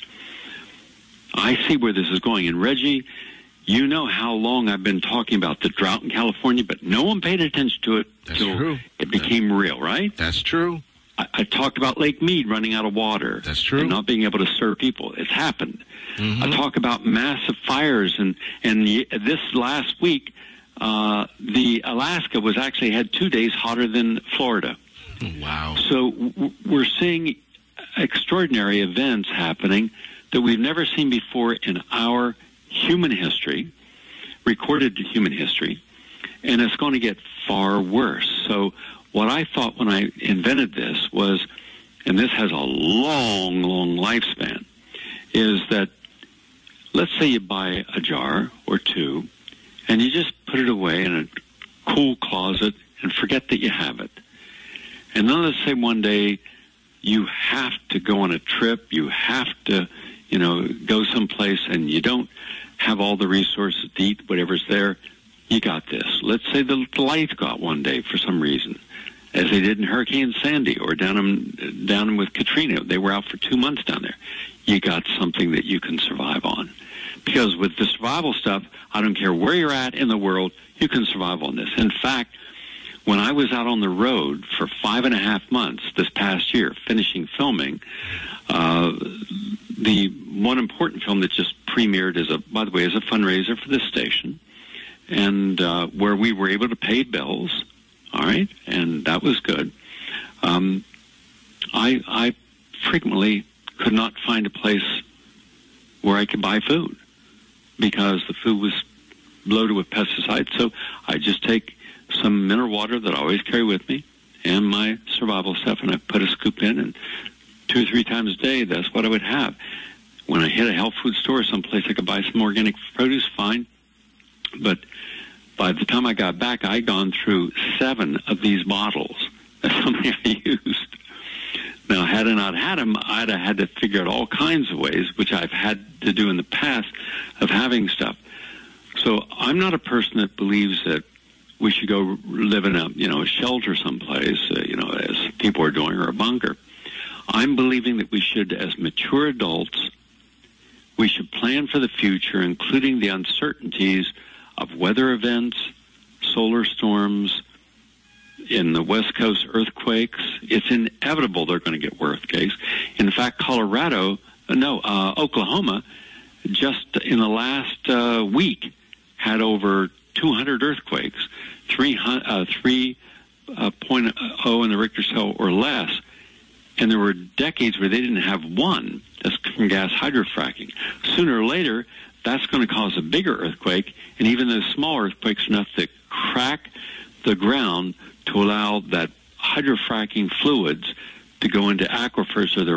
I see where this is going. And Reggie, you know how long I've been talking about the drought in California, but no one paid attention to it until it became real, right? That's true. I talked about Lake Mead running out of water. That's true. And not being able to serve people. It's happened. Mm-hmm. I talk about massive fires, and this last week, the Alaska was actually had 2 days hotter than Florida. Wow. So we're seeing extraordinary events happening that we've never seen before in our human history, recorded human history, and it's going to get far worse. So what I thought when I invented this was, and this has a long, long lifespan, is that let's say you buy a jar or two and you just put it away in a cool closet and forget that you have it. And then let's say one day you have to go on a trip, you have to, go someplace and you don't have all the resources to eat whatever's there. You got this. Let's say the lights go out one day for some reason, as they did in Hurricane Sandy or down with Katrina. They were out for 2 months down there. You got something that you can survive on. Because with the survival stuff, I don't care where you're at in the world, you can survive on this. In fact, when I was out on the road for 5.5 months this past year, finishing filming, the one important film that just premiered is a fundraiser for this station, and where we were able to pay bills, all right, and that was good. I frequently could not find a place where I could buy food because the food was loaded with pesticides. So I just take some mineral water that I always carry with me and my survival stuff, and I put a scoop in, and 2 or 3 times a day, that's what I would have. When I hit a health food store someplace, I could buy some organic produce, fine. But by the time I got back, I'd gone through 7 of these bottles. That's how many I used. Now, had I not had them, I'd have had to figure out all kinds of ways, which I've had to do in the past, of having stuff. So I'm not a person that believes that we should go live in a shelter someplace, as people are doing, or a bunker. I'm believing that we should, as mature adults, we should plan for the future, including the uncertainties of weather events, solar storms, in the West Coast earthquakes. It's inevitable they're going to get earthquakes. In fact, Oklahoma, just in the last week, had over 200 earthquakes, 3.0 in the Richter scale or less. And there were decades where they didn't have one. That's from gas hydrofracking. Sooner or later, that's going to cause a bigger earthquake, and even those small earthquakes are enough to crack the ground to allow that hydrofracking fluids to go into aquifers or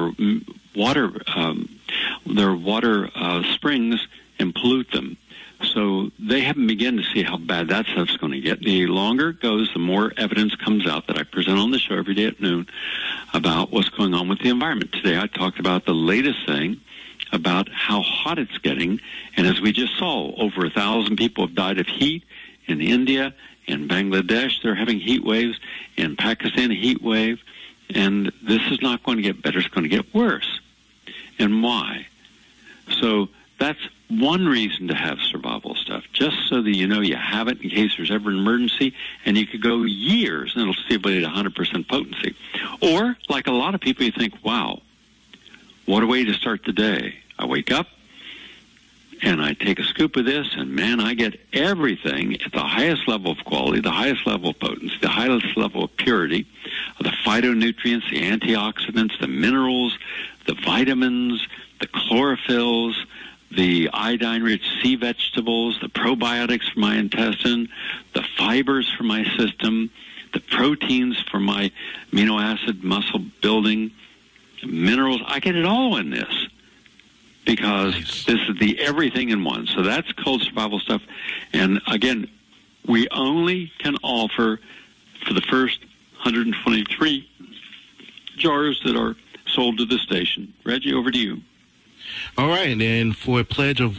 their water springs and pollute them. So they haven't begun to see how bad that stuff's going to get. The longer it goes, the more evidence comes out that I present on the show every day at noon about what's going on with the environment. Today I talked about the latest thing about how hot it's getting. And as we just saw, over 1,000 people have died of heat in India. In Bangladesh, they're having heat waves. In Pakistan, a heat wave. And this is not going to get better. It's going to get worse. And why? So that's one reason to have survival stuff, just so that you know you have it in case there's ever an emergency, and you could go years and it'll still be at 100% potency. Or, like a lot of people, you think, wow, what a way to start the day. I wake up, and I take a scoop of this, and man, I get everything at the highest level of quality, the highest level of potency, the highest level of purity, the phytonutrients, the antioxidants, the minerals, the vitamins, the chlorophylls, the iodine-rich sea vegetables, the probiotics for my intestine, the fibers for my system, the proteins for my amino acid muscle building, minerals. I get it all in this because this is the everything in one. So that's cold survival stuff. And again, we only can offer for the first 123 jars that are sold to the station. Reggie, over to you. All right, and for a pledge of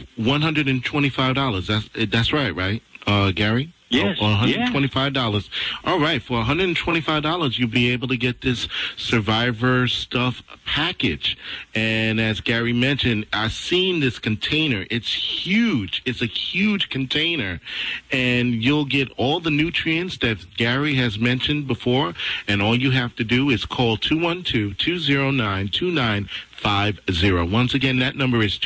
$125, that's right, Gary? Yes. $125. All right, for $125, you'll be able to get this Survivor Stuff package. And as Gary mentioned, I've seen this container. It's huge. It's a huge container. And you'll get all the nutrients that Gary has mentioned before. And all you have to do is call 212-209-2950. Once again, that number is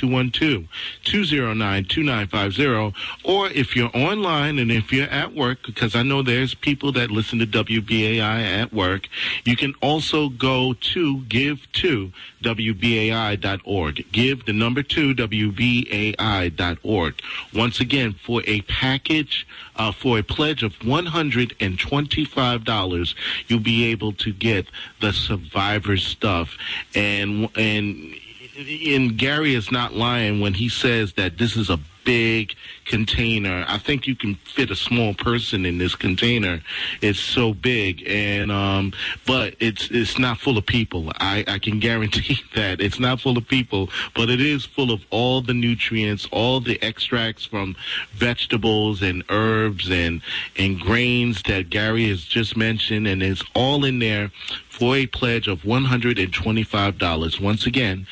212-209-2950. Or if you're online and if you're at work, because I know there's people that listen to WBAI at work, you can also go to give2wbai.org. Give the number 2 wbai.org. Once again, for a package, for a pledge of $125, you'll be able to get the Survivor Stuff. And Gary is not lying when he says that this is a big container. I think you can fit a small person in this container. It's so big, and but it's not full of people. I can guarantee that it's not full of people, but it is full of all the nutrients, all the extracts from vegetables and herbs and grains that Gary has just mentioned, and it's all in there for a pledge of $125. Once again,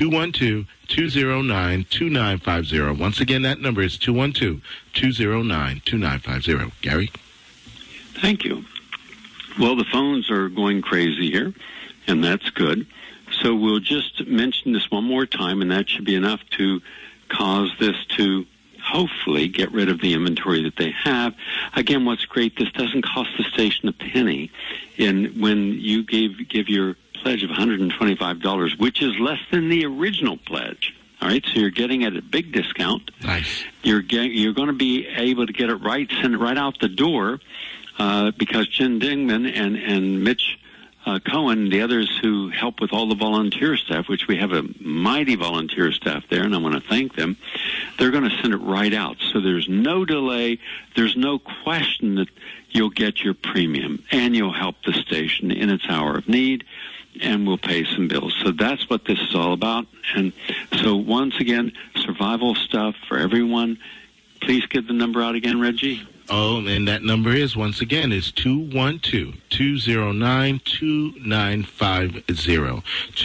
212-209-2950. Once again, that number is 212-209-2950. Gary? Thank you. Well, the phones are going crazy here, and that's good. So we'll just mention this one more time, and that should be enough to cause this to hopefully get rid of the inventory that they have. Again, what's great, this doesn't cost the station a penny. And when you give your pledge of $125, which is less than the original pledge, All right, so you're getting it at a big discount. Nice. You're going to be able to get it right, send it right out the door, because Jen Dingman and Mitch Cohen, the others who help with all the volunteer staff, which we have a mighty volunteer staff there, and I want to thank them, they're going to send it right out. So there's no delay. There's no question that you'll get your premium, and you'll help the station in its hour of need, and we'll pay some bills. So that's what this is all about. And so once again, survival stuff for everyone. Please give the number out again, Reggie. Oh, and that number is, once again, is 212-209-2950.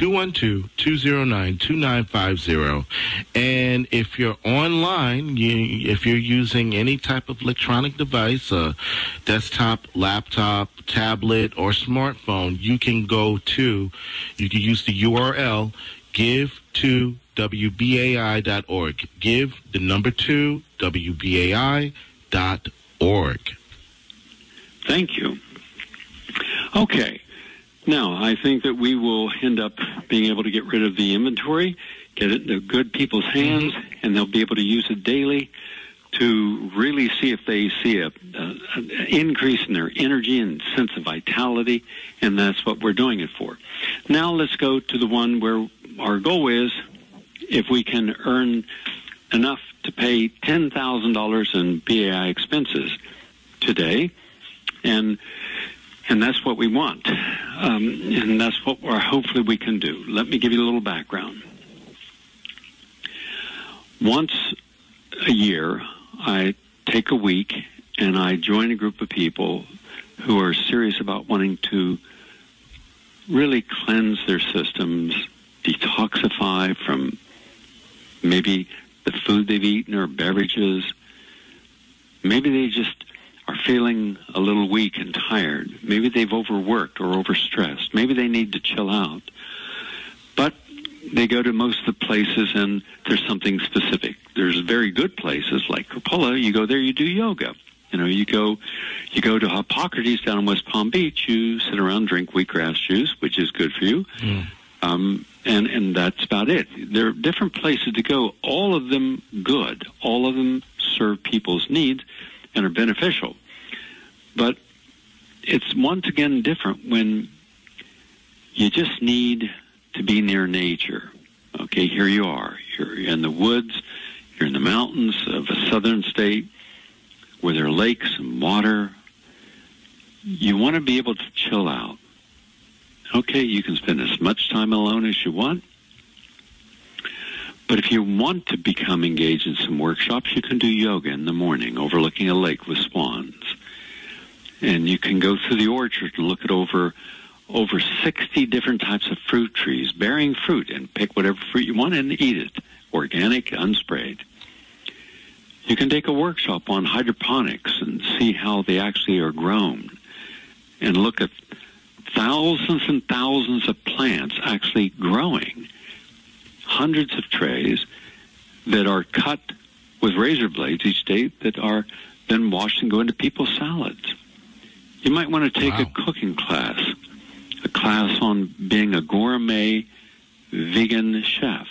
212-209-2950. And if you're online, if you're using any type of electronic device, desktop, laptop, tablet, or smartphone, you can use the URL give2wbai.org. Give the number 2 wbai.org. Thank you. Okay. Now, I think that we will end up being able to get rid of the inventory, get it into good people's hands, and they'll be able to use it daily to really see if they see an increase in their energy and sense of vitality, and that's what we're doing it for. Now let's go to the one where our goal is, if we can earn enough to pay $10,000 in BAI expenses today, and that's what we want, and that's what hopefully we can do. Let me give you a little background. Once a year, I take a week and I join a group of people who are serious about wanting to really cleanse their systems, detoxify from maybe the food they've eaten or beverages. Maybe they just are feeling a little weak and tired. Maybe they've overworked or overstressed. Maybe they need to chill out. But they go to most of the places and there's something specific. There's very good places like Cupola. You go there, you do yoga. You go to Hippocrates down in West Palm Beach. You sit around, drink wheatgrass juice, which is good for you. And that's about it. There are different places to go, all of them good. All of them serve people's needs and are beneficial. But it's once again different when you just need to be near nature. Okay, here you are. You're in the woods. You're in the mountains of a southern state where there are lakes and water. You want to be able to chill out. Okay, you can spend as much time alone as you want. But if you want to become engaged in some workshops, you can do yoga in the morning overlooking a lake with swans. And you can go through the orchard and look at over 60 different types of fruit trees bearing fruit, and pick whatever fruit you want and eat it, organic, unsprayed. You can take a workshop on hydroponics and see how they actually are grown, and look at thousands and thousands of plants actually growing, hundreds of trays that are cut with razor blades each day that are then washed and go into people's salads. You might want to take a cooking class, a class on being a gourmet vegan chef.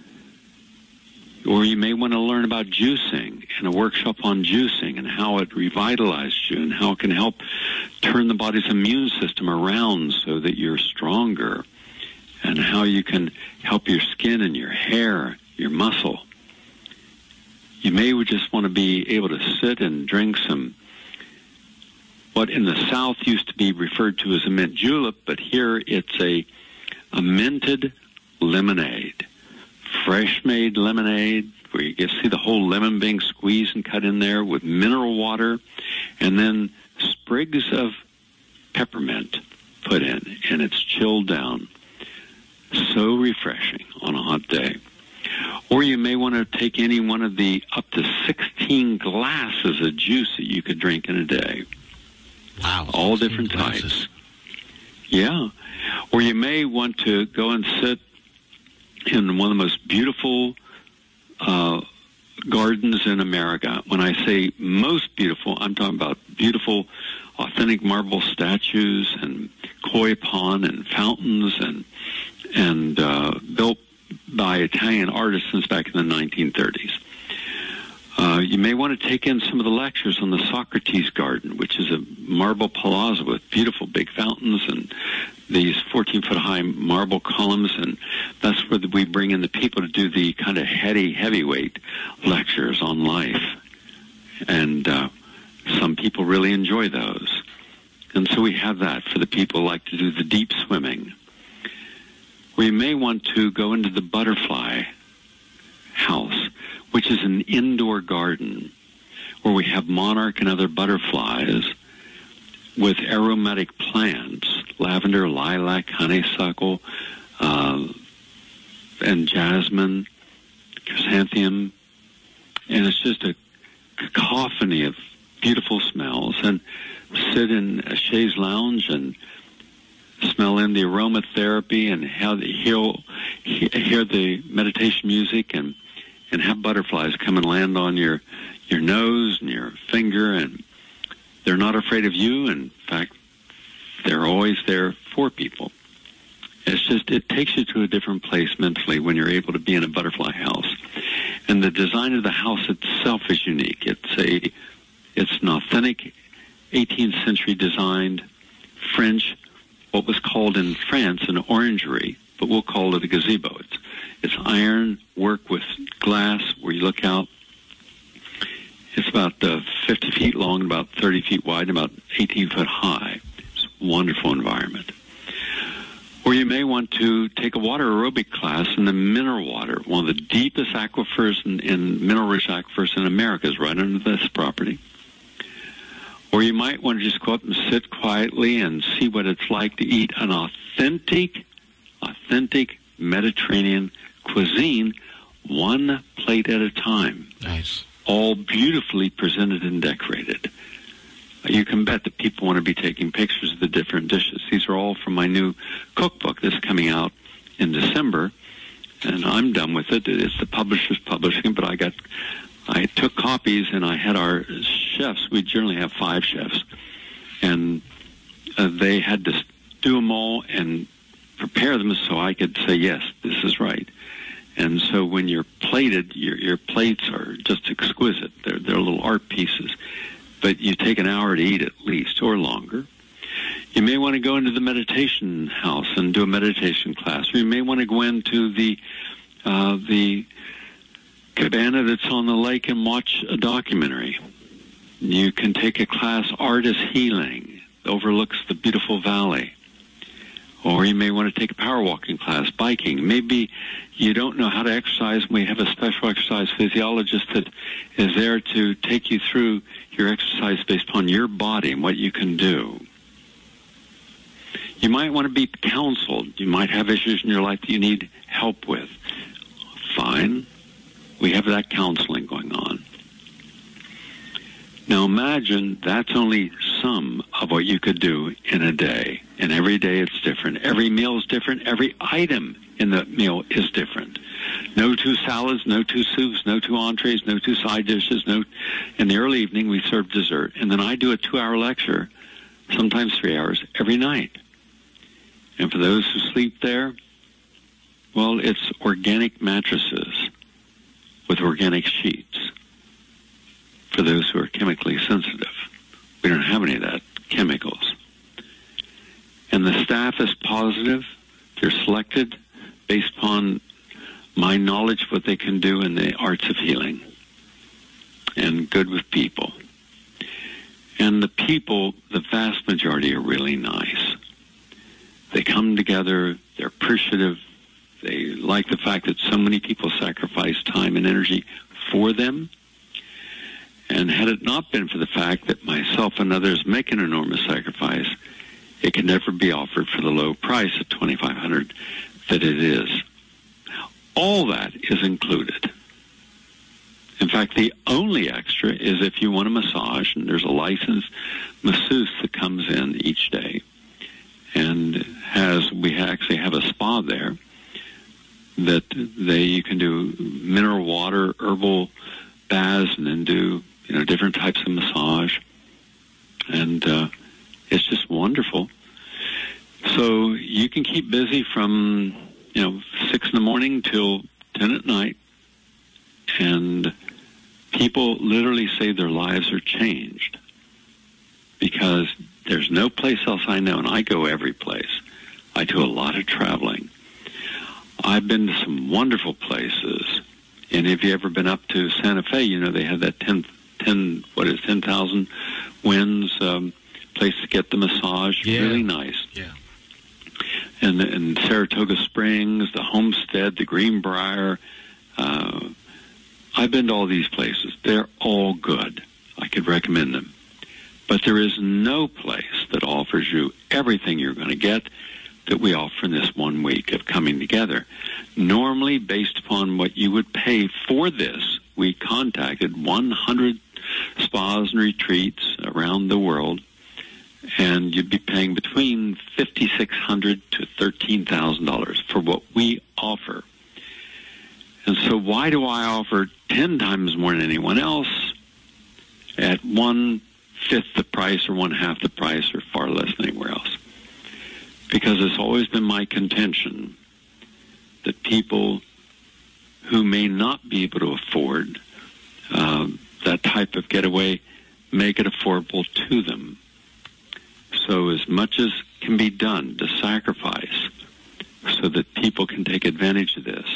Or you may want to learn about juicing and a workshop on juicing and how it revitalizes you and how it can help turn the body's immune system around so that you're stronger, and how you can help your skin and your hair, your muscle. You may just want to be able to sit and drink some, what in the South used to be referred to as a mint julep, but here it's a minted lemonade. Fresh-made lemonade, where you can see the whole lemon being squeezed and cut in there with mineral water, and then sprigs of peppermint put in, and it's chilled down. So refreshing on a hot day. Or you may want to take any one of the up to 16 glasses of juice that you could drink in a day. Wow. All different types. Yeah. Or you may want to go and sit in one of the most beautiful gardens in America. When I say most beautiful, I'm talking about beautiful, authentic marble statues and koi pond and fountains and built by Italian artisans back in the 1930s. You may want to take in some of the lectures on the Socrates Garden, which is a marble palazzo with beautiful big fountains and these 14-foot-high marble columns, and that's where we bring in the people to do the kind of heavyweight lectures on life. And some people really enjoy those. And so we have that for the people who like to do the deep swimming. We may want to go into the butterfly house, which is an indoor garden where we have monarch and other butterflies with aromatic plants, lavender, lilac, honeysuckle, and jasmine, chrysanthemum. And it's just a cacophony of beautiful smells. And sit in a chaise lounge and smell in the aromatherapy and hear the meditation music and have butterflies come and land on your nose and your finger, and they're not afraid of you. In fact, they're always there for people. It's just, it takes you to a different place mentally when you're able to be in a butterfly house. And the design of the house itself is unique. It's an authentic 18th century designed French, what was called in France an orangery, but we'll call it a gazebo. It's iron work with glass where you look out. It's about 50 feet long, about 30 feet wide, and about 18 foot high. It's a wonderful environment. Or you may want to take a water aerobic class in the mineral water. One of the deepest aquifers and mineral-rich aquifers in America is right under this property. Or you might want to just go up and sit quietly and see what it's like to eat an authentic Mediterranean cuisine, one plate at a time. Nice. All beautifully presented and decorated. You can bet that people want to be taking pictures of the different dishes. These are all from my new cookbook that's coming out in December, and I'm done with it. It's the publisher's publishing, but I took copies, and I had our chefs. We generally have 5 chefs, and they had to do them all and prepare them so I could say, yes, this is right. And so when you're plated, your plates are just exquisite. They're little art pieces. But you take an hour to eat at least, or longer. You may want to go into the meditation house and do a meditation class. Or you may want to go into the cabana that's on the lake and watch a documentary. You can take a class, Art is Healing, overlooks the beautiful valley. Or you may want to take a power walking class, biking. Maybe you don't know how to exercise. We have a special exercise physiologist that is there to take you through your exercise based upon your body and what you can do. You might want to be counseled. You might have issues in your life that you need help with. Fine. We have that counseling going on. Now imagine that's only some of what you could do in a day. And every day it's different. Every meal is different. Every item in the meal is different. No 2 salads, no 2 soups, no 2 entrees, no 2 side dishes. In the early evening, we serve dessert. And then I do a 2-hour lecture, sometimes 3 hours, every night. And for those who sleep there, well, it's organic mattresses with organic sheets. For those who are chemically sensitive, we don't have any of that, chemicals. And the staff is positive. They're selected based upon my knowledge of what they can do in the arts of healing and good with people. And the people, the vast majority, are really nice. They come together, they're appreciative, they like the fact that so many people sacrifice time and energy for them. And had it not been for the fact that myself and others make an enormous sacrifice, it can never be offered for the low price of $2,500 that it is. All that is included. In fact, the only extra is if you want a massage, and there's a licensed masseuse that comes in each day. And we actually have a spa there that you can do mineral water, herbal baths, and then do different types of massage. And it's just wonderful. So you can keep busy from 6 in the morning till 10 at night, and people literally say their lives are changed because there's no place else I know, and I go every place. I do a lot of traveling. I've been to some wonderful places, and if you ever been up to Santa Fe, they have that 10,000 winds place to get the massage. Yeah. Really nice. Yeah. And Saratoga Springs, the Homestead, the Greenbrier. I've been to all these places. They're all good. I could recommend them. But there is no place that offers you everything you're going to get that we offer in this 1 week of coming together. Normally, based upon what you would pay for this, we contacted 100 spas and retreats around the world, and you'd be paying between $5,600 to $13,000 for what we offer. And so why do I offer 10 times more than anyone else at 1/5 the price or 1/2 the price or far less than anywhere else? Because it's always been my contention that people who may not be able to afford that type of getaway make it affordable to them. So as much as can be done to sacrifice so that people can take advantage of this.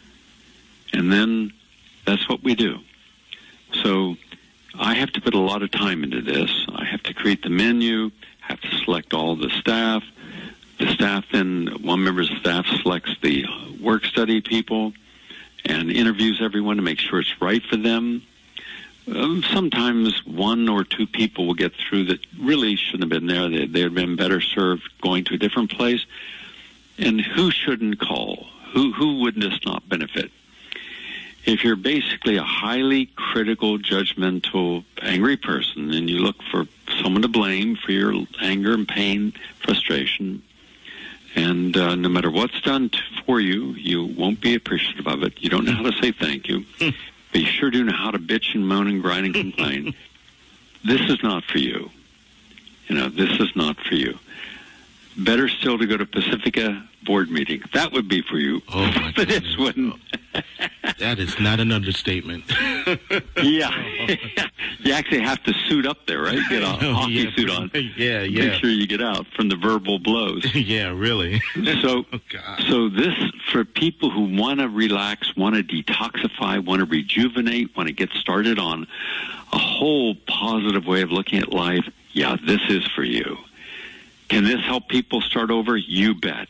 And then that's what we do. So I have to put a lot of time into this. I have to create the menu, have to select all the staff. The staff then, one member of the staff selects the work study people and interviews everyone to make sure it's right for them. Sometimes 1 or 2 people will get through that really shouldn't have been there. They had been better served going to a different place. And who shouldn't call? Who would this not benefit? If you're basically a highly critical, judgmental, angry person and you look for someone to blame for your anger and pain, frustration, and no matter what's done for you, you won't be appreciative of it. You don't know how to say thank you. But you sure do know how to bitch and moan and grind and complain. This is not for you. This is not for you. Better still to go to Pacifica board meeting. That would be for you. Oh, my But goodness. this wouldn't. That is not an understatement. Yeah. You actually have to suit up there, right? Get a hockey suit on. Yeah. Make sure you get out from the verbal blows. Yeah, really. So, Oh, God. so this, for people who want to relax, want to detoxify, want to rejuvenate, want to get started on a whole positive way of looking at life, yeah, this is for you. Can this help people start over? You bet.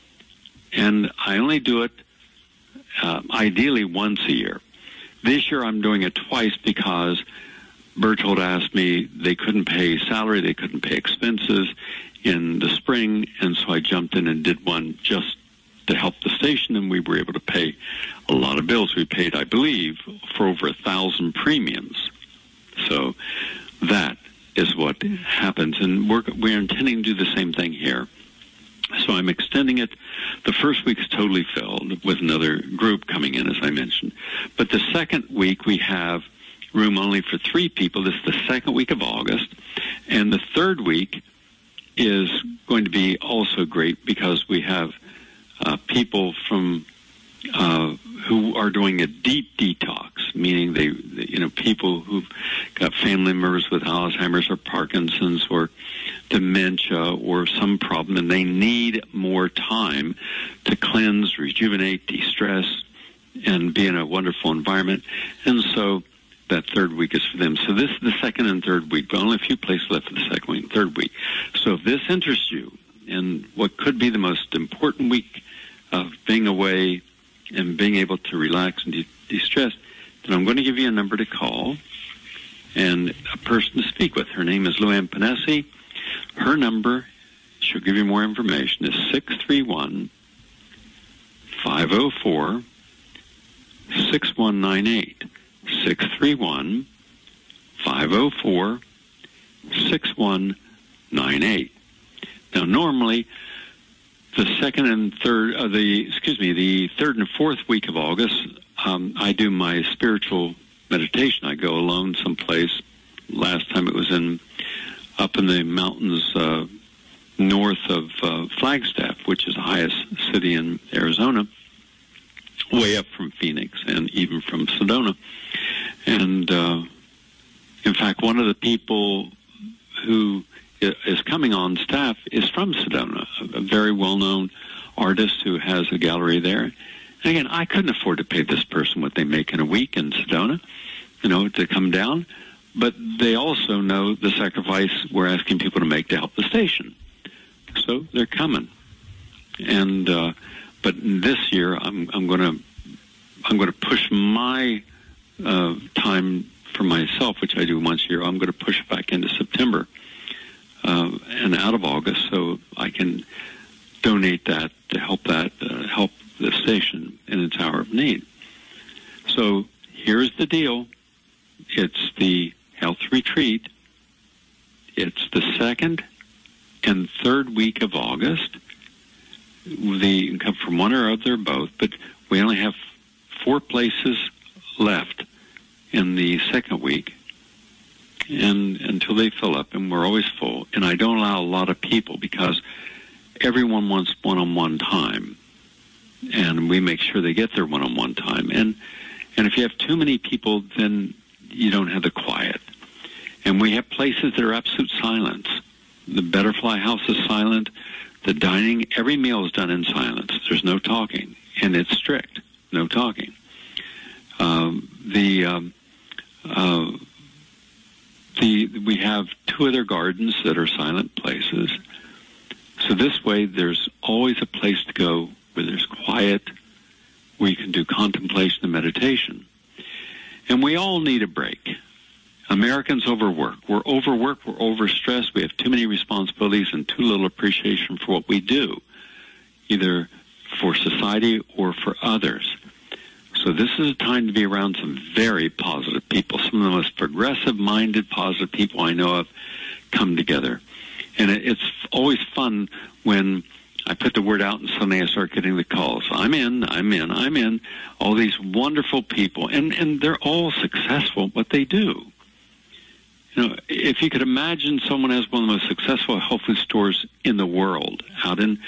And I only do it ideally once a year. This year I'm doing it twice because Berthold asked me they couldn't pay salary, they couldn't pay expenses in the spring, and so I jumped in and did one just to help the station, and we were able to pay a lot of bills. We paid, I believe, for over 1,000 premiums. So that is what happens, and we're intending to do the same thing here. So I'm extending it. The first week is totally filled with another group coming in, as I mentioned. But the second week we have room only for 3 people. This is the second week of August. And the third week is going to be also great because we have people from who are doing a deep detox, meaning they people who've got family members with Alzheimer's or Parkinson's or dementia or some problem, and they need more time to cleanse, rejuvenate, de-stress, and be in a wonderful environment. And so that third week is for them. So this is the second and third week, but only a few places left for the second week and third week. So if this interests you in what could be the most important week of being away and being able to relax and de-stress, then I'm going to give you a number to call and a person to speak with. Her name is Luann Panesi. Her number, she'll give you more information, is 631-504-6198. 631-504-6198. Now, normally, the third and fourth week of August, I do my spiritual meditation. I go alone someplace. Last time it was up in the mountains north of Flagstaff, which is the highest city in Arizona, way up from Phoenix and even from Sedona. And in fact, one of the people who is coming on staff is from Sedona, a very well-known artist who has a gallery there. And again, I couldn't afford to pay this person what they make in a week in Sedona, to come down. But they also know the sacrifice we're asking people to make to help the station. So they're coming. And but this year, I'm going to push my time for myself, which I do once a year. I'm going to push it back into September and out of August, so I can donate that to help the station in its hour of need. So here's the deal. It's the health retreat. It's the 2nd and 3rd week of August. You can come from one or other or both, but we only have 4 places left in the 2nd week, and until they fill up, and we're always full. And I don't allow a lot of people because everyone wants one-on-one time, and we make sure they get their one-on-one time. And if you have too many people, then you don't have the quiet. And we have places that are absolute silence. The Butterfly House is silent. The dining, every meal is done in silence. There's no talking, and it's strict, no talking. We have 2 other gardens that are silent places. So this way, there's always a place to go where there's quiet, where you can do contemplation and meditation. And we all need a break. Americans overwork. We're overworked, we're overstressed, we have too many responsibilities and too little appreciation for what we do, either for society or for others. So this is a time to be around some very positive people. Some of the most progressive-minded, positive people I know of come together. And it's always fun when I put the word out and suddenly I start getting the calls. I'm in. All these wonderful people. And they're all successful at what they do. If you could imagine someone has one of the most successful health food stores in the world out in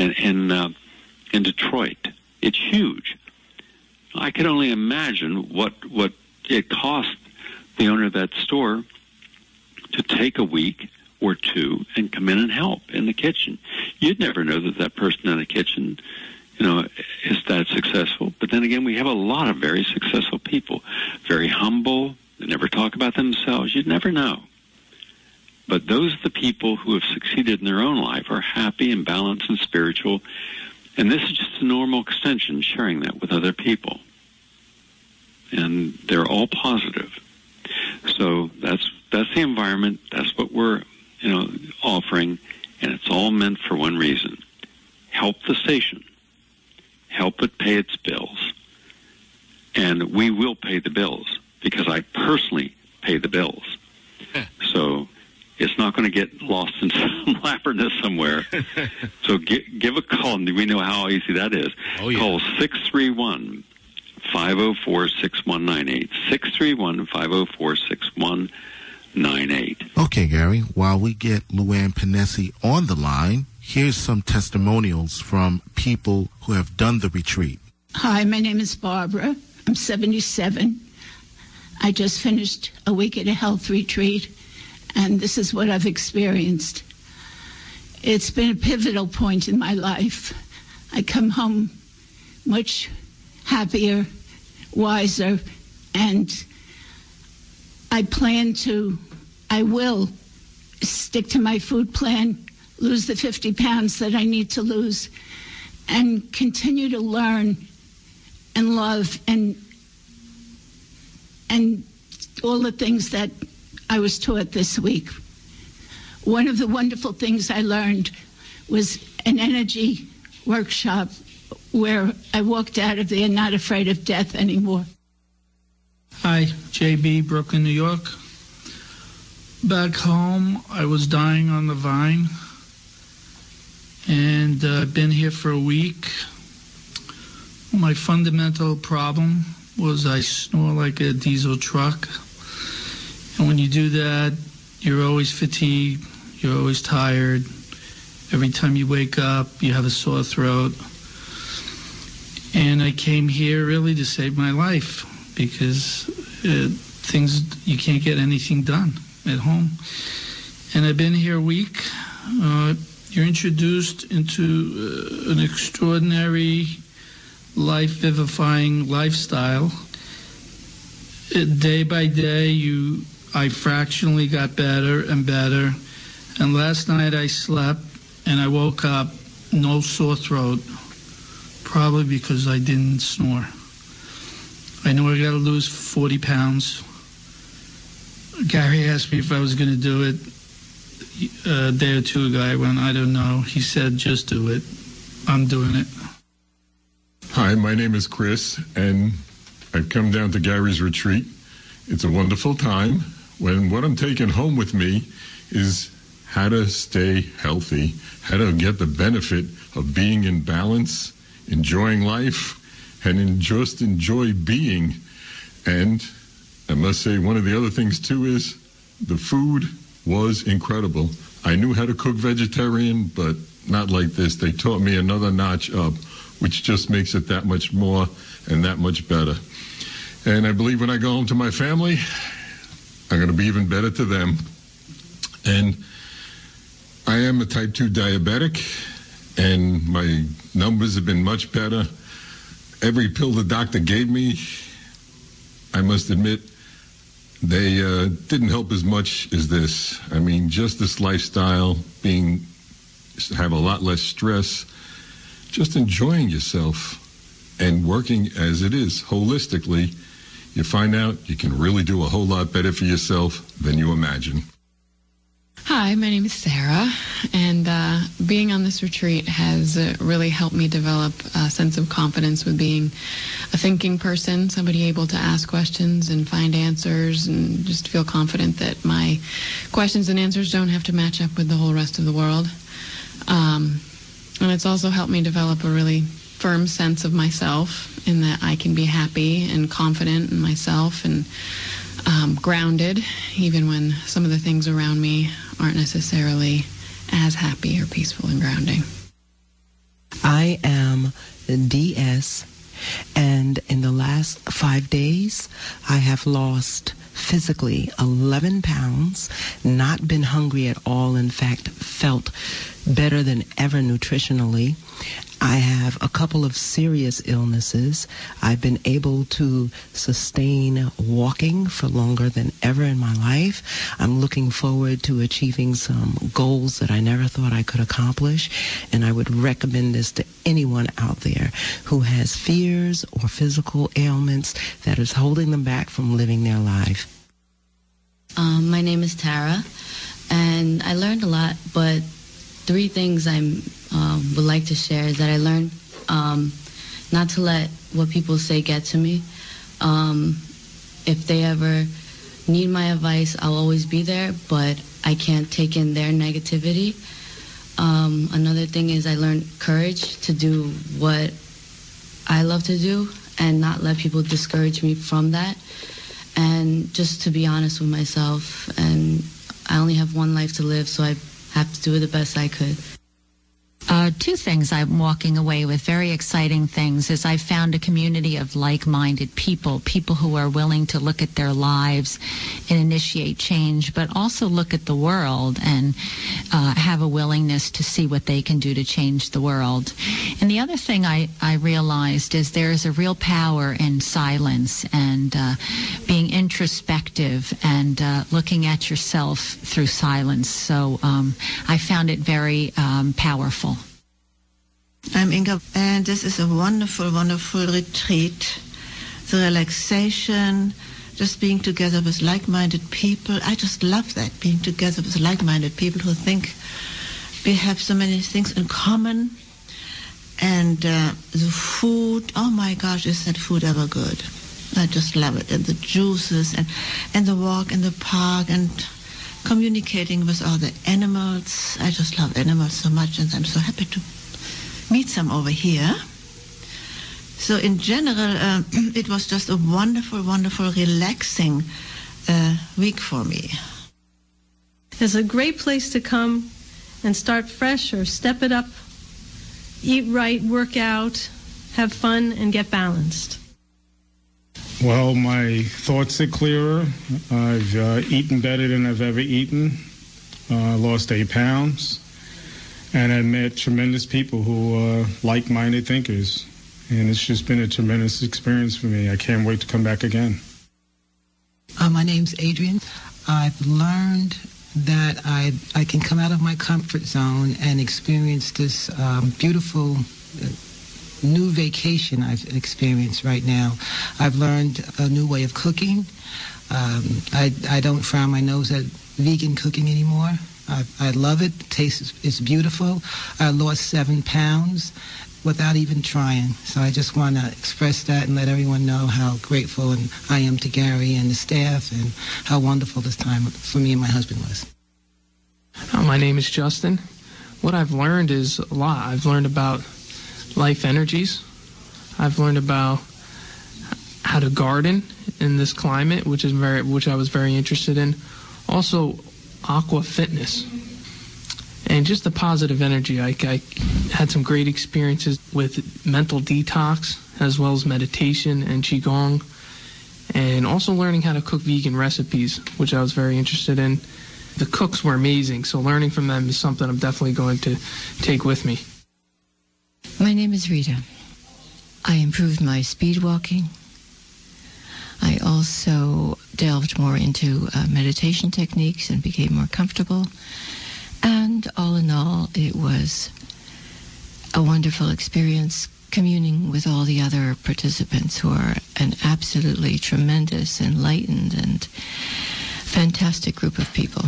Detroit, it's huge. I could only imagine what it cost the owner of that store to take a week or 2 and come in and help in the kitchen. You'd never know that person in the kitchen, is that successful. But then again, we have a lot of very successful people, very humble. They never talk about themselves. You'd never know. But those are the people who have succeeded in their own life, are happy and balanced and spiritual. And this is just a normal extension, sharing that with other people. And they're all positive. So that's the environment. That's what we're, offering. And it's all meant for one reason. Help the station. Help it pay its bills. And we will pay the bills because I personally pay the bills. So it's not going to get lost in some labyrinth somewhere. So give a call. We know how easy that is. Oh, yeah. Call 631-504-6198. 631-504-6198. Okay, Gary, while we get Luann Panesi on the line, here's some testimonials from people who have done the retreat. Hi, my name is Barbara. I'm 77. I just finished a week at a health retreat, and this is what I've experienced. It's been a pivotal point in my life. I come home much happier, wiser, and I will stick to my food plan, lose the 50 pounds that I need to lose, and continue to learn and love and all the things that I was taught this week. One of the wonderful things I learned was an energy workshop where I walked out of there not afraid of death anymore. Hi, JB, Brooklyn, New York. Back home, I was dying on the vine, and I've been here for a week. My fundamental problem was I snore like a diesel truck, and when you do that, you're always fatigued, you're always tired, Every time you wake up, you have a sore throat. And I came here really to save my life because you can't get anything done at home. And I've been here a week. You're introduced into an extraordinary, life-vivifying lifestyle. Day by day, I fractionally got better and better. And last night I slept and I woke up, no sore throat, probably because I didn't snore. I know I got to lose 40 pounds. Gary asked me if I was going to do it a day or two ago. I went, I don't know. He said, just do it. I'm doing it. Hi, my name is Chris, and I've come down to Gary's retreat. It's a wonderful time when what I'm taking home with me is how to stay healthy, how to get the benefit of being in balance, enjoying life, and just enjoy being. And I must say one of the other things too is the food was incredible. I knew how to cook vegetarian, but not like this. They taught me another notch up, which just makes it that much more and that much better. And I believe when I go home to my family, I'm going to be even better to them. And I am a type 2 diabetic, and my numbers have been much better. Every pill the doctor gave me, I must admit, they didn't help as much as this. I mean, just this lifestyle, have a lot less stress, just enjoying yourself and working as it is holistically, you find out you can really do a whole lot better for yourself than you imagine. Hi, my name is Sarah, and being on this retreat has really helped me develop a sense of confidence with being a thinking person, somebody able to ask questions and find answers, and just feel confident that my questions and answers don't have to match up with the whole rest of the world. And it's also helped me develop a really firm sense of myself in that I can be happy and confident in myself and grounded, even when some of the things around me aren't necessarily as happy or peaceful and grounding. I am DS, and in the last 5 days, I have lost physically 11 pounds, not been hungry at all, in fact, felt better than ever nutritionally. I have a couple of serious illnesses. I've been able to sustain walking for longer than ever in my life. I'm looking forward to achieving some goals that I never thought I could accomplish, and I would recommend this to anyone out there who has fears or physical ailments that is holding them back from living their life. My name is Tara, and I learned a lot, but 3 things I would like to share is that I learned not to let what people say get to me. If they ever need my advice, I'll always be there, but I can't take in their negativity. Another thing is I learned courage to do what I love to do and not let people discourage me from that. And just to be honest with myself, and I only have one life to live, so I have to do the best I could. 2 things I'm walking away with, very exciting things, is I found a community of like-minded people who are willing to look at their lives and initiate change, but also look at the world and have a willingness to see what they can do to change the world. And the other thing I realized is there's a real power in silence and being introspective and looking at yourself through silence. So I found it very powerful. I'm Inga, and this is a wonderful, wonderful retreat. The relaxation, just being together with like-minded people. I just love that, being together with like-minded people who think we have so many things in common. And the food, oh my gosh, is that food ever good? I just love it. And the juices and the walk in the park and communicating with all the animals. I just love animals so much, and I'm so happy to meet some over here. So in general, it was just a wonderful, wonderful, relaxing week for me. It's a great place to come and start fresh or step it up. Eat right, work out, have fun, and get balanced. Well, my thoughts are clearer. I've eaten better than I've ever eaten. Lost 8 pounds. And I met tremendous people who are like-minded thinkers. And it's just been a tremendous experience for me. I can't wait to come back again. My name's Adrian. I've learned that I can come out of my comfort zone and experience this beautiful new vacation I've experienced right now. I've learned a new way of cooking. I don't frown my nose at vegan cooking anymore. I love it. The taste is beautiful. I lost 7 pounds without even trying. So I just want to express that and let everyone know how grateful I am to Gary and the staff and how wonderful this time for me and my husband was. My name is Justin. What I've learned is a lot. I've learned about life energies. I've learned about how to garden in this climate, which I was very interested in. Also, aqua fitness. And just the positive energy. I had some great experiences with mental detox, as well as meditation and Qigong, and also learning how to cook vegan recipes, which I was very interested in. The cooks were amazing, so learning from them is something I'm definitely going to take with me. My name is Rita. I improved my speed walking. I also delved more into meditation techniques and became more comfortable. And all in all, it was a wonderful experience communing with all the other participants who are an absolutely tremendous, enlightened, and fantastic group of people.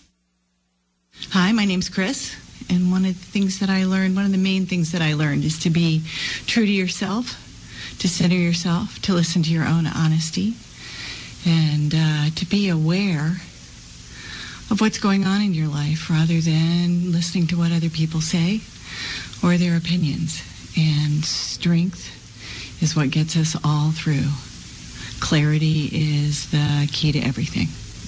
Hi, my name's Chris, and one of the main things that I learned is to be true to yourself, to center yourself, to listen to your own honesty, and to be aware of what's going on in your life rather than listening to what other people say or their opinions. And strength is what gets us all through. Clarity is the key to everything.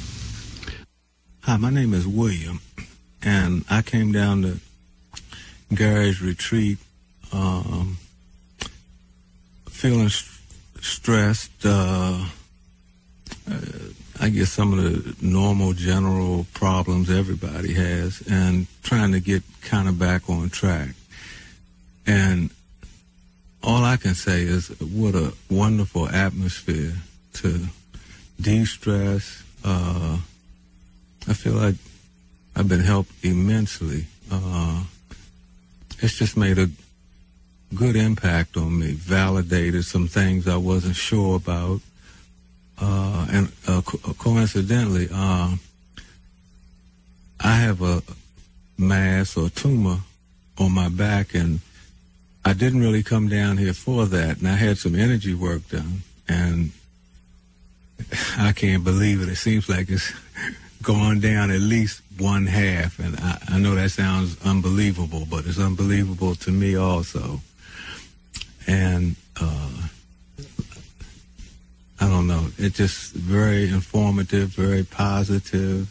Hi, my name is William, and I came down to Gary's retreat feeling stressed. I guess some of the normal general problems everybody has, and trying to get kind of back on track. And all I can say is what a wonderful atmosphere to de-stress. I feel like I've been helped immensely. It's just made a good impact on me, validated some things I wasn't sure about. And coincidentally, I have a mass or tumor on my back, and I didn't really come down here for that. And I had some energy work done, and I can't believe it. It seems like it's gone down at least 1/2, and I know that sounds unbelievable, but it's unbelievable to me also. And I don't know. It's just very informative, very positive.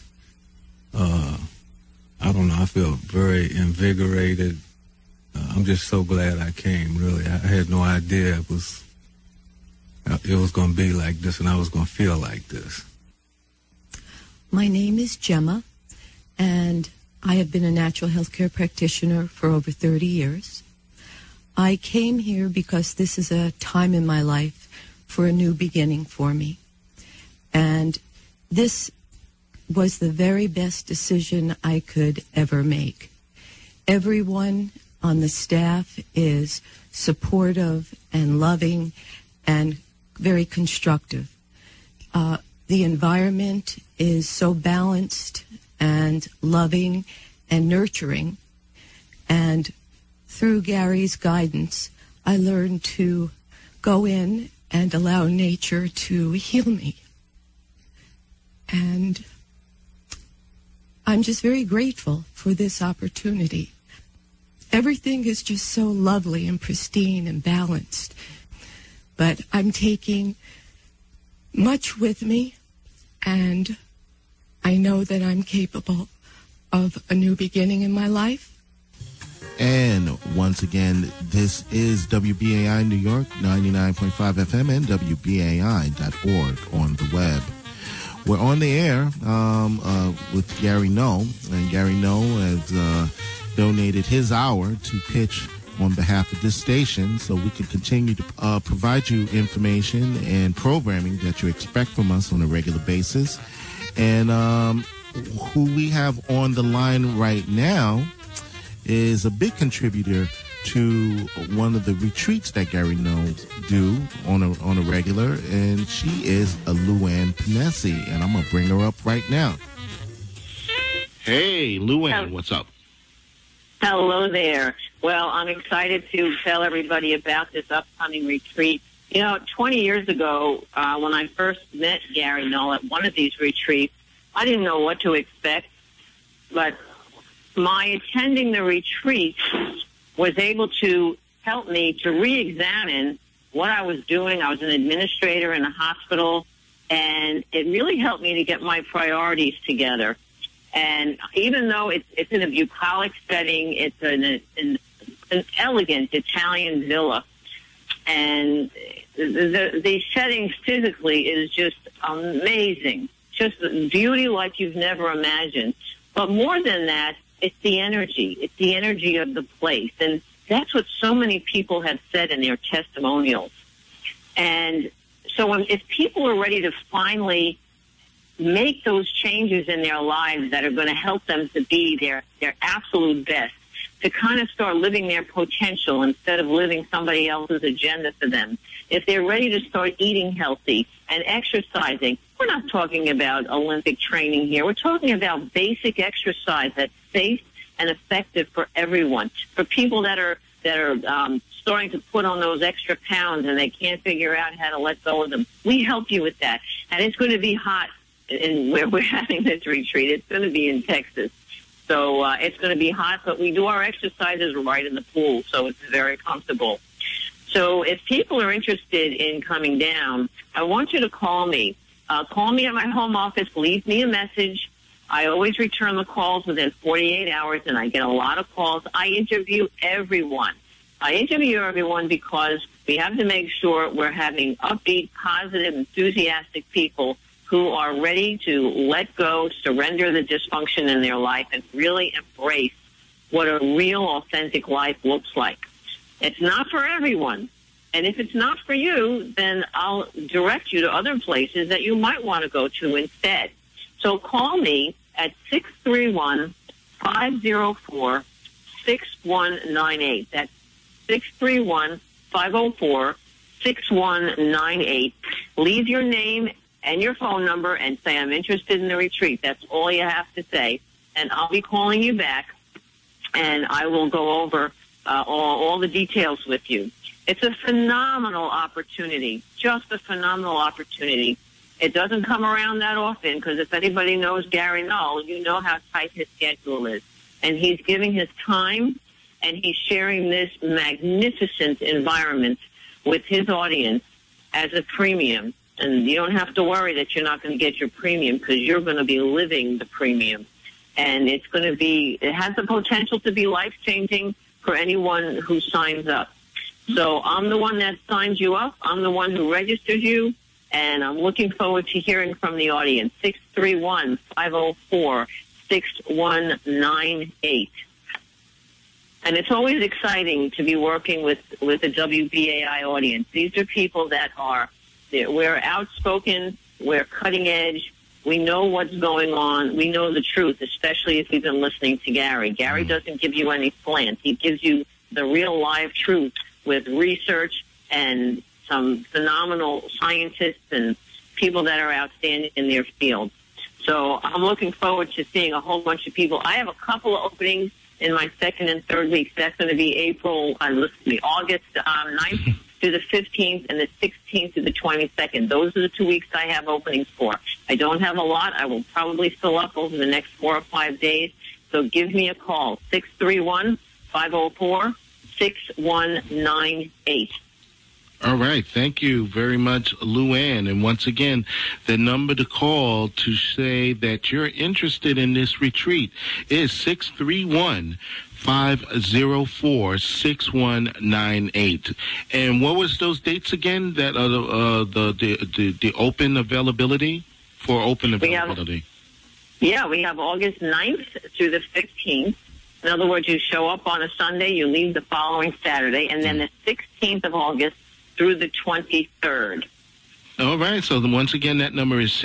I don't know. I feel very invigorated. I'm just so glad I came, really. I had no idea it was going to be like this and I was going to feel like this. My name is Gemma, and I have been a natural health care practitioner for over 30 years. I came here because this is a time in my life for a new beginning for me. And this was the very best decision I could ever make. Everyone on the staff is supportive and loving and very constructive. The environment is so balanced and loving and nurturing. And through Gary's guidance, I learned to go in and allow nature to heal me. And I'm just very grateful for this opportunity. Everything is just so lovely and pristine and balanced. But I'm taking much with me, and I know that I'm capable of a new beginning in my life. And once again, this is WBAI New York, 99.5 FM and WBAI.org on the web. We're on the air with Gary Null, and Gary Null has donated his hour to pitch on behalf of this station so we can continue to provide you information and programming that you expect from us on a regular basis. And who we have on the line right now is a big contributor to one of the retreats that Gary knows do on a regular, and she is Luann Panesi, and I'm gonna bring her up right now. Hey, Luann, what's up? Hello there. Well, I'm excited to tell everybody about this upcoming retreat. 20 years ago, when I first met Gary Null at one of these retreats, I didn't know what to expect, but my attending the retreat was able to help me to re-examine what I was doing. I was an administrator in a hospital, and it really helped me to get my priorities together. And even though it's in a bucolic setting, it's an elegant Italian villa, and the setting physically is just amazing, just beauty like you've never imagined. But more than that, it's the energy. It's the energy of the place. And that's what so many people have said in their testimonials. And so if people are ready to finally make those changes in their lives that are going to help them to be their absolute best, to kind of start living their potential instead of living somebody else's agenda for them, if they're ready to start eating healthy and exercising, we're not talking about Olympic training here. We're talking about basic exercise that's safe and effective for everyone. For people that are starting to put on those extra pounds and they can't figure out how to let go of them, we help you with that. And it's going to be hot in where we're having this retreat. It's going to be in Texas. So it's going to be hot, but we do our exercises right in the pool, so it's very comfortable. So if people are interested in coming down, I want you to call me. Call me at my home office. Leave me a message. I always return the calls within 48 hours, and I get a lot of calls. I interview everyone. Because we have to make sure we're having upbeat, positive, enthusiastic people who are ready to let go, surrender the dysfunction in their life, and really embrace what a real, authentic life looks like. It's not for everyone. And if it's not for you, then I'll direct you to other places that you might want to go to instead. So call me at 631-504-6198. That's 631-504-6198. Leave your name and your phone number and say, I'm interested in the retreat. That's all you have to say. And I'll be calling you back, and I will go over all the details with you. It's a phenomenal opportunity, just a phenomenal opportunity. It doesn't come around that often, because if anybody knows Gary Null, you know how tight his schedule is. And he's giving his time, and he's sharing this magnificent environment with his audience as a premium. And you don't have to worry that you're not going to get your premium, because you're going to be living the premium. And it has the potential to be life-changing for anyone who signs up. So I'm the one that signs you up. I'm the one who registers you. And I'm looking forward to hearing from the audience. 631-504-6198. And it's always exciting to be working with the WBAI audience. These are people that we're outspoken, we're cutting edge, we know what's going on, we know the truth, especially if you've been listening to Gary. Gary doesn't give you any slant. He gives you the real live truth with research and some phenomenal scientists and people that are outstanding in their field. So I'm looking forward to seeing a whole bunch of people. I have a couple of openings in my second and third weeks. That's going to be August 9th to the 15th and the 16th to the 22nd. Those are the 2 weeks I have openings for. I don't have a lot. I will probably fill up over the next 4 or 5 days. So give me a call, 631-504-6198. All right. Thank you very much, Luann. And once again, the number to call to say that you're interested in this retreat is 631-504-6198. And what was those dates again? That the open availability for open availability. We have August 9th through the 15th. In other words, you show up on a Sunday, you leave the following Saturday, and then the 16th of August through the 23rd. All right. So once again, that number is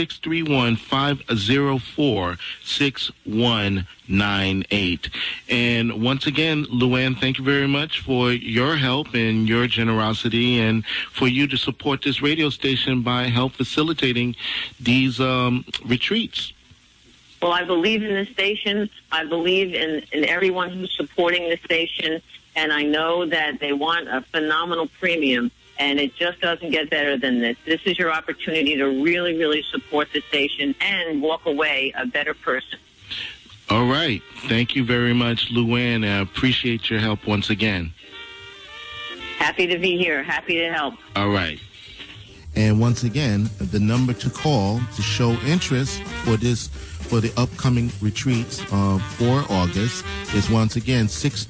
631-504-6198. And once again, Luann, thank you very much for your help and your generosity, and for you to support this radio station by help facilitating these retreats. Well, I believe in the station. I believe in everyone who's supporting the station, and I know that they want a phenomenal premium, and it just doesn't get better than this. This is your opportunity to really, really support the station and walk away a better person. All right. Thank you very much, Luann. I appreciate your help once again. Happy to be here. Happy to help. All right. And once again, the number to call to show interest for the upcoming retreats for August is once again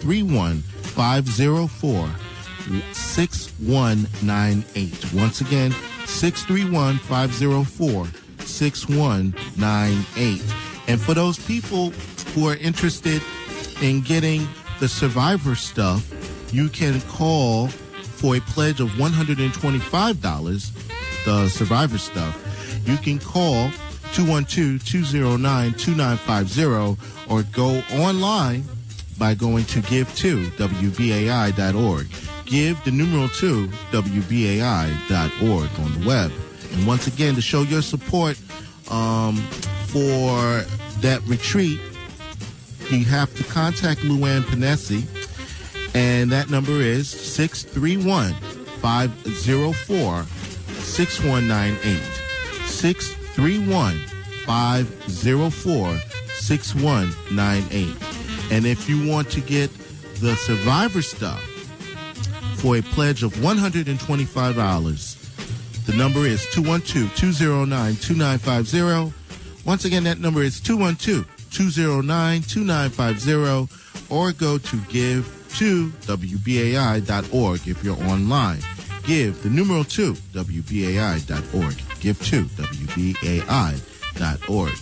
631-504-6198. Once again, 631-504-6198. And for those people who are interested in getting the Survivor stuff, you can call for a pledge of $125, the Survivor stuff. You can call 212-209-2950 or go online by going to give2wbai.org. Give the numeral 2 wbai.org on the web. And once again, to show your support for that retreat, you have to contact Luann Panesi, and that number is 631-504-6198. 631-504-6198. And if you want to get the Survivor stuff for a pledge of $125, the number is 212-209-2950. Once again, that number is 212-209-2950, or go to give2wbai.org if you're online. Give the numeral 2 wbai.org. give2wbai.org.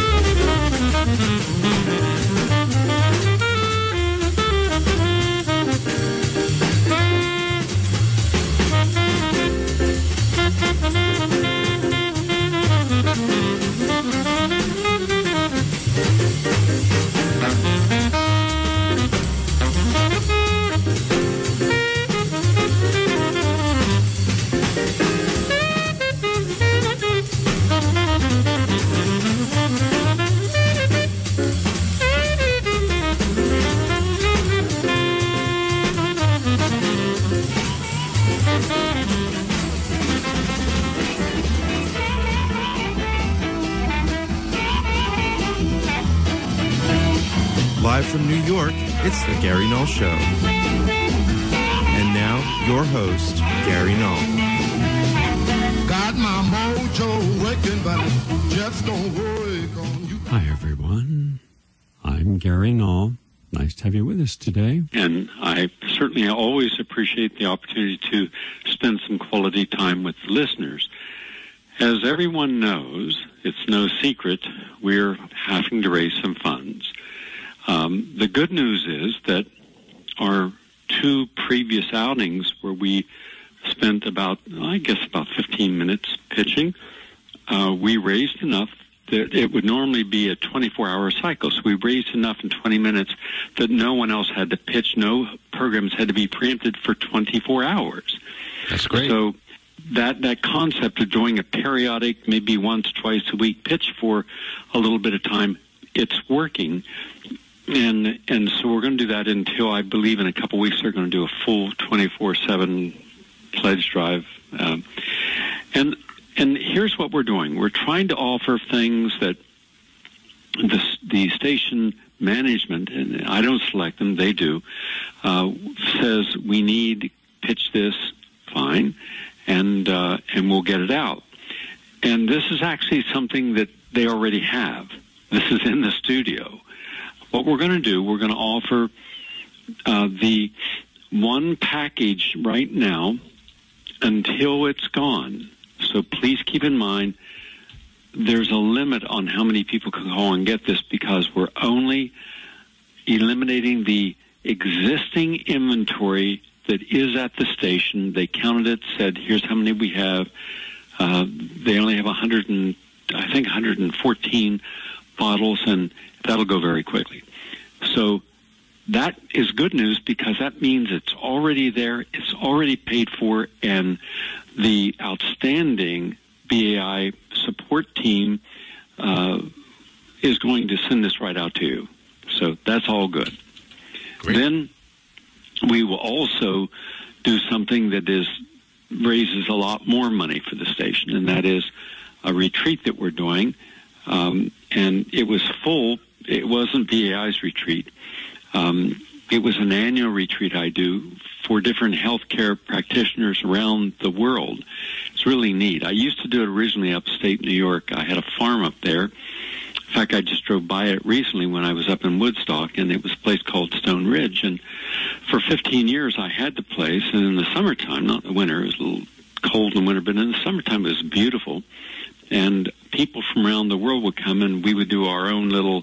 Live from New York, it's the Gary Null Show. And now, your host, Gary Null. Got my mojo working, but it just don't work on you. Hi, everyone. I'm Gary Null. Nice to have you with us today. And I certainly always appreciate the opportunity to spend some quality time with the listeners. As everyone knows, it's no secret, we're having to raise some funds. The good news is that our two previous outings where we spent about 15 minutes pitching, we raised enough that it would normally be a 24-hour cycle. So we raised enough in 20 minutes that no one else had to pitch. No programs had to be preempted for 24 hours. That's great. So that concept of doing a periodic, maybe once, twice a week pitch for a little bit of time, it's working. And so we're going to do that until, I believe, in a couple weeks they're going to do a full 24/7 pledge drive. And here's what we're doing. We're trying to offer things that the station management, and I don't select them, they do, says we need, pitch this, fine, and we'll get it out. And this is actually something that they already have. This is in the studio. What we're going to do, we're going to offer the one package right now until it's gone. So please keep in mind there's a limit on how many people can call and get this, because we're only eliminating the existing inventory that is at the station. They counted it, said, here's how many we have. They only have 114 bottles, and that'll go very quickly. So that is good news, because that means it's already there, it's already paid for, and the outstanding BAI support team is going to send this right out to you. So that's all good. Great. Then we will also do something that raises a lot more money for the station, and that is a retreat that we're doing. And it was full. It wasn't BAI's retreat. It was an annual retreat I do for different healthcare practitioners around the world. It's really neat. I used to do it originally upstate New York. I had a farm up there. In fact, I just drove by it recently when I was up in Woodstock, and it was a place called Stone Ridge. And for 15 years, I had the place. And in the summertime, not in the winter, it was a little cold in the winter, but in the summertime, it was beautiful. And people from around the world would come, and we would do our own little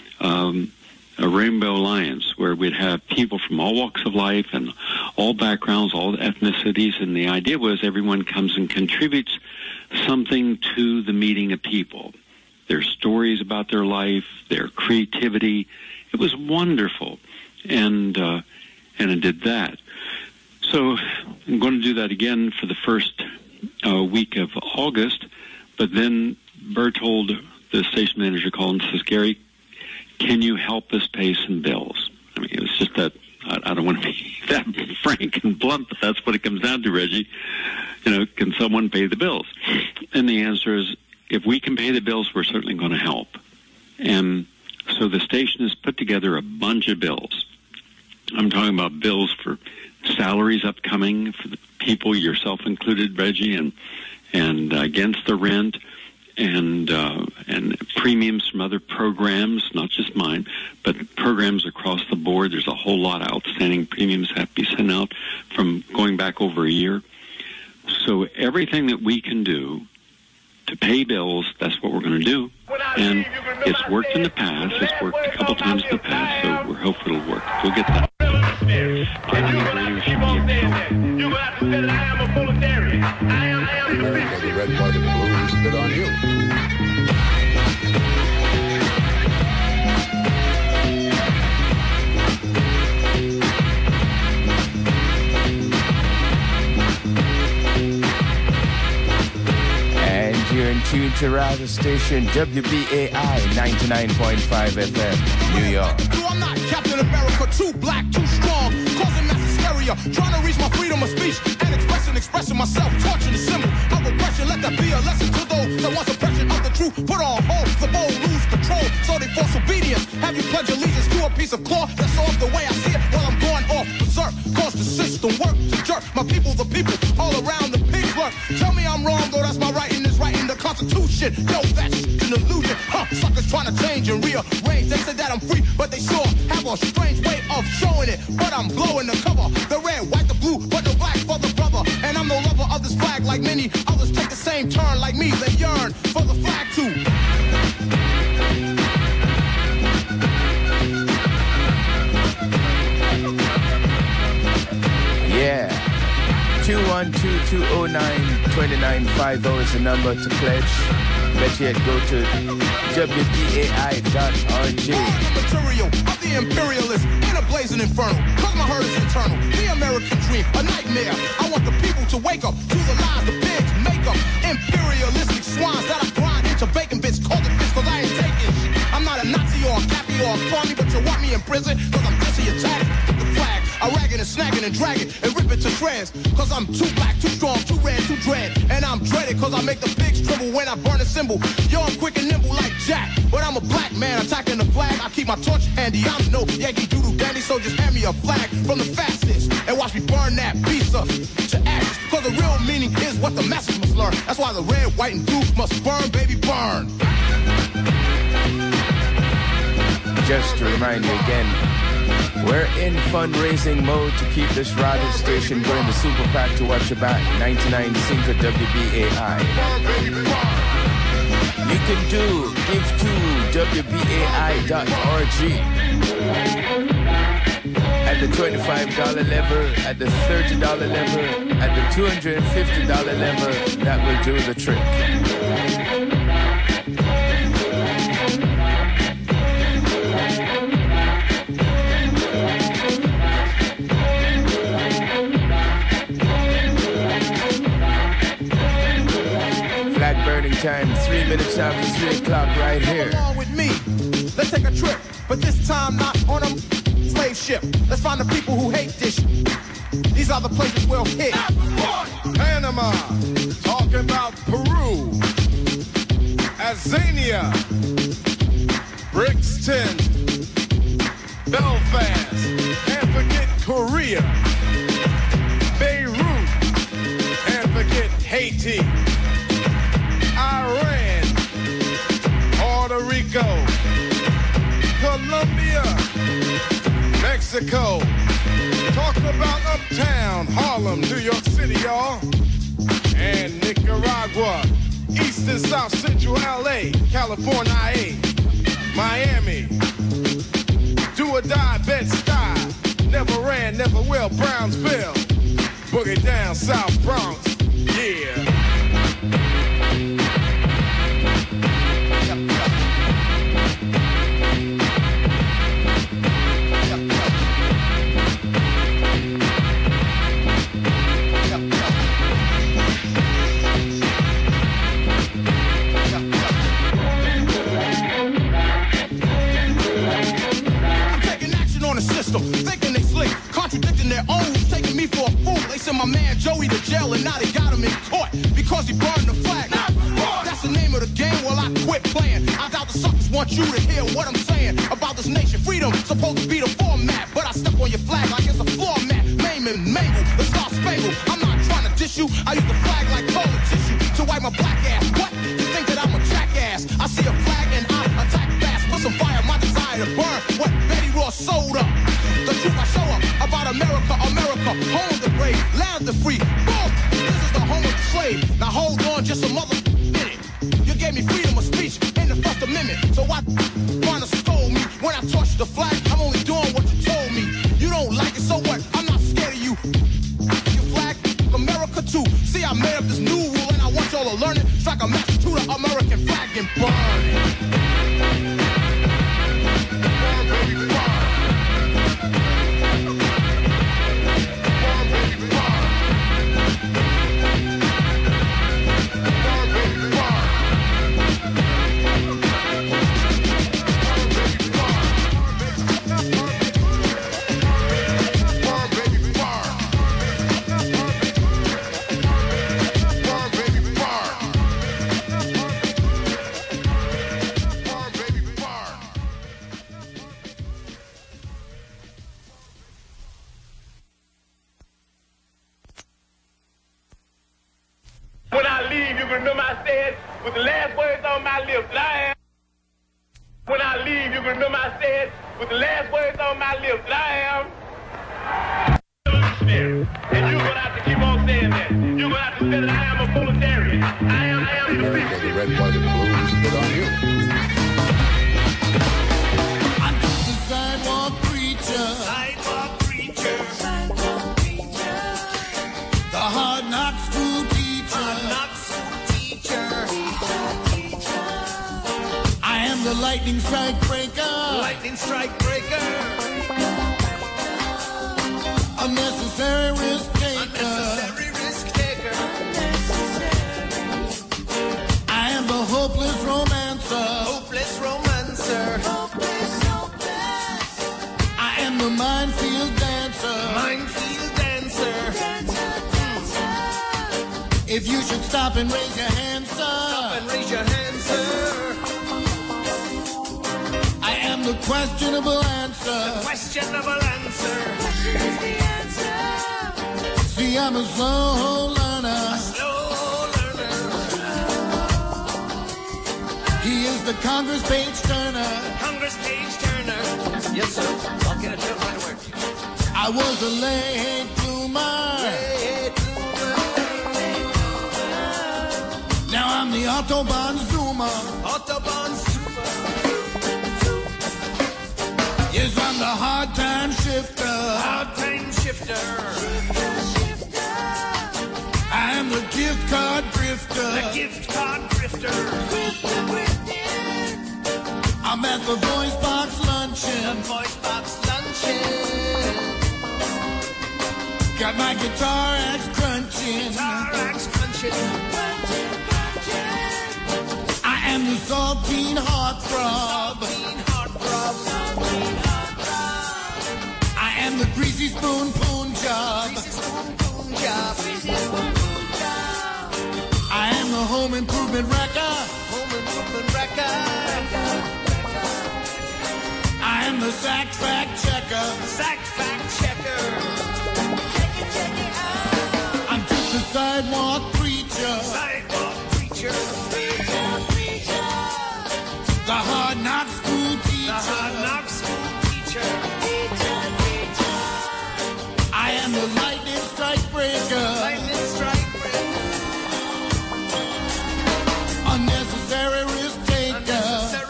a Rainbow Alliance, where we'd have people from all walks of life and all backgrounds, all ethnicities, and the idea was everyone comes and contributes something to the meeting of people. Their stories about their life, their creativity. It was wonderful, and I did that. So I'm going to do that again for the first week of August, but then Bertold, the station manager, called and says, Gary, can you help us pay some bills? I mean, it was just that, I don't want to be that frank and blunt, but that's what it comes down to, Reggie. Can someone pay the bills? And the answer is, if we can pay the bills, we're certainly going to help. And so the station has put together a bunch of bills. I'm talking about bills for salaries upcoming for the people, yourself included, Reggie, and against the rent, and premiums from other programs, not just mine, but programs across the board. There's a whole lot of outstanding premiums that have to be sent out from going back over a year. So everything that we can do to pay bills, that's what we're going to do. And it's worked in the past. It's worked a couple times in the past, so we're hopeful it'll work. We'll get that. You will have to say that I am a proletarian. I am the red, white, and blue spit on you. And you're in tune to radio station WBAI 99.5 FM, New York. I'm not Captain America, too black, too strong, causing mass hysteria, trying to reach my freedom of speech and expressing myself, torching the symbol of oppression. Let that be a lesson to those that want suppression of the truth. Put on hold, the bold lose control, so they force obedience. Have you pledge allegiance to a piece of cloth that's off the way I see it? While I'm going off berserk, cause the system work to jerk my people, the people all around the pig clerk. Tell me I'm wrong, though that's my writing is right in the Constitution. Yo, that's an illusion. Suckers trying to change and rearrange. They said that I'm free, but they sure have a strange way of showing it. But I'm blowing the cover, the red, white, the blue, but the black for the brother. And I'm no lover of this flag like many others take the same turn like me. They yearn for the flag too. Yeah. 212-209-2950 is the number to pledge. Bet yet go to WBAI.org. Material of the imperialist in a blazing inferno. Cause my hurt is internal. The American dream, a nightmare. I want the people to wake up to the lies the pigs make up. Imperialistic swines that I grind into bacon bits. Call it bits cause I ain't taking shit. I'm not a Nazi or a Cappy or a Farmy, but you want me in prison cause I'm anti-attack. The flag, I ragging and snagging and dragging and rip it to shreds. Cause I'm too black, too strong, too red, too dread. And I'm dreaded cause I make the pigs tremble when I burn a symbol. Yo, I'm quick and nimble like Jack, but I'm a black man attacking the flag. I keep my torch handy. I'm no Yankee Doodle dandy, so just hand me a flag from the fastest and watch me burn that piece up to ashes. Cause the real meaning is what the message must learn. That's why the red, white, and blue must burn, baby, burn. Just to remind you again, we're in fundraising mode to keep this radio station going. The Super PAC to watch your back, 99 Cinco WBAI. You can give to WBAI.org at the $25 level, at the $30 level, at the $250 level. That will do the trick. Burning time, 3 minutes after 3 o'clock right here. Come along with me, let's take a trip, but this time not on a slave ship. Let's find the people who hate this shit. These are the places we'll hit. Panama, talking about Peru, Azania, Brixton, Belfast, and forget Korea, Beirut, and forget Haiti, Iran, Puerto Rico, Colombia, Mexico. Talking about Uptown, Harlem, New York City, y'all. And Nicaragua, East and South Central LA, California, IA, Miami. Do or die, Bed-Stuy. Never ran, never will, Brownsville. Boogie down, South Bronx, yeah. Thinking they slick, contradicting their own, taking me for a fool. They sent my man Joey to jail and now they got him in court because he burned the flag. That's the name of the game. Well, I quit playing. I doubt the suckers want you to hear what I'm saying about this nation. Freedom supposed to be the format, but I step on your flag like it's a floor mat. Maim and mangle, the Star Spangled. I'm not trying to diss you. I use the flag like toilet tissue to wipe my black ass. What? You think that I'm a jackass? I see a flag and I attack fast. Put some fire, my desire to burn. What Betty Ross sold up. The truth I show up about America, America, home of the brave, land of the free. Boom! This is the home of the slave. Now hold on just a minute. You gave me freedom of speech in the First Amendment. So why wanna scold me when I torch the flag? I'm only doing what you told me. You don't like it, so what? I'm not scared of you. Your flag, America too. See, I made up this new rule and I want y'all to learn it. Strike a match to the American flag and burn it. When I leave, you can remember I said with the last words on my lips that I am. When I leave, you can remember I said with the last words on my lips that I am. And you're going to have to keep on saying that. You're going to have to say that I am a proletarian. I am the people. The red, white, and blue is good on you. I'm just a sidewalk preacher. Sidewalk preacher. Sidewalk preacher. The hard knock school teacher. I am the lightning strike breaker. Lightning strike breaker. A necessary risk taker. Unnecessary risk taker. I am the hopeless romancer. Hopeless romancer. I am the minefield dancer. Minefield dancer. If you should stop and raise your hand, sir. Stop and raise your hand, sir. I am the questionable answer. The questionable answer. See, I'm a slow learner. He is the Congress Page Turner. Congress Page Turner. Yes, sir. I'll get it to right away. I was a late bloomer. Now I'm the Autobahn Zoomer. Autobahn Zoomer. Yes, I'm the hard time shifter. Hard time shifter. I am the gift card drifter. The gift card drifter. I'm at the voice box luncheon. The voice box luncheon. Got my guitar axe crunching. Guitar axe crunching. I am the saltine heartthrob. I am the greasy spoon poon job. I am the home improvement wrecker. I am the sack fact checker. I'm just a sidewalk preacher. The hard knock school teacher. I am the lightning strike breaker. Unnecessary risk taker.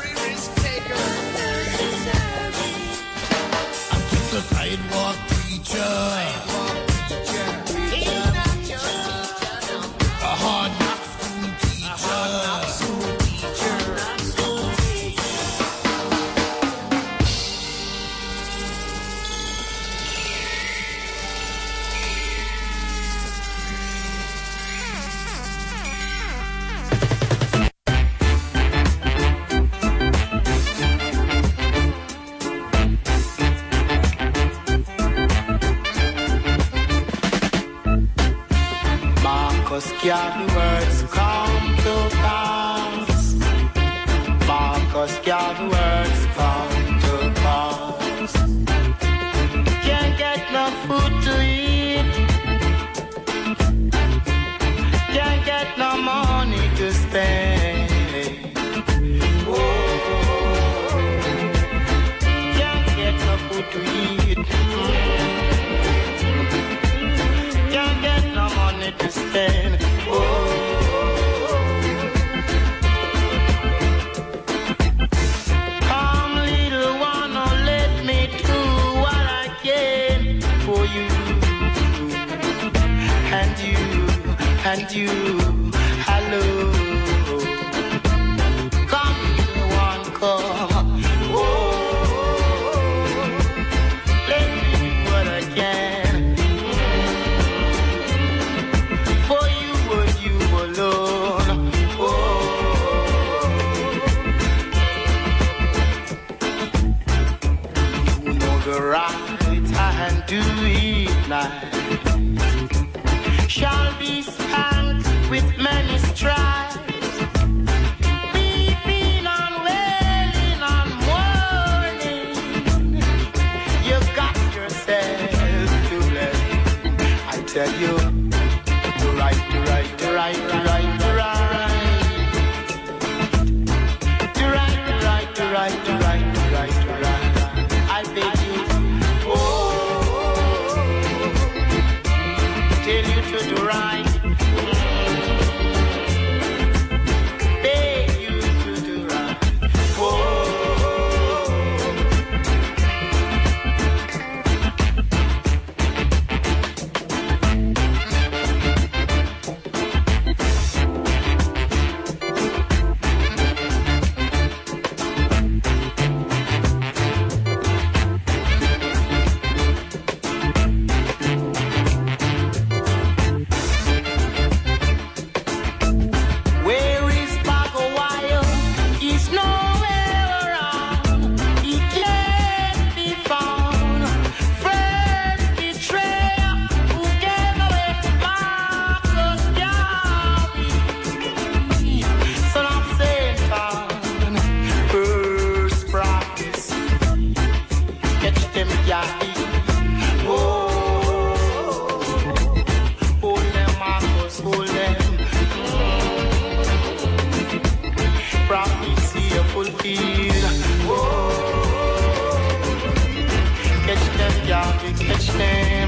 I'm just a sidewalk preacher. A hard knock school teacher. Can the words come to pass? Marcus, can the words come to pass? Can't get no food to eat. Can't get no money to spend. Oh, can't get no food to eat. Can't get no money to spend. Come, little one, oh, let me do what I can for you. And you, hello. Come, little one, come. Oh, let me do what I can for you and you alone. Oh, you know the right hand to it night shall be spanked with many stripes. Weeping and wailing and mourning, you got yourself to blame. I tell you, to right. I beg you, oh, tell you to do right. Beg you to do right. Oh. that stands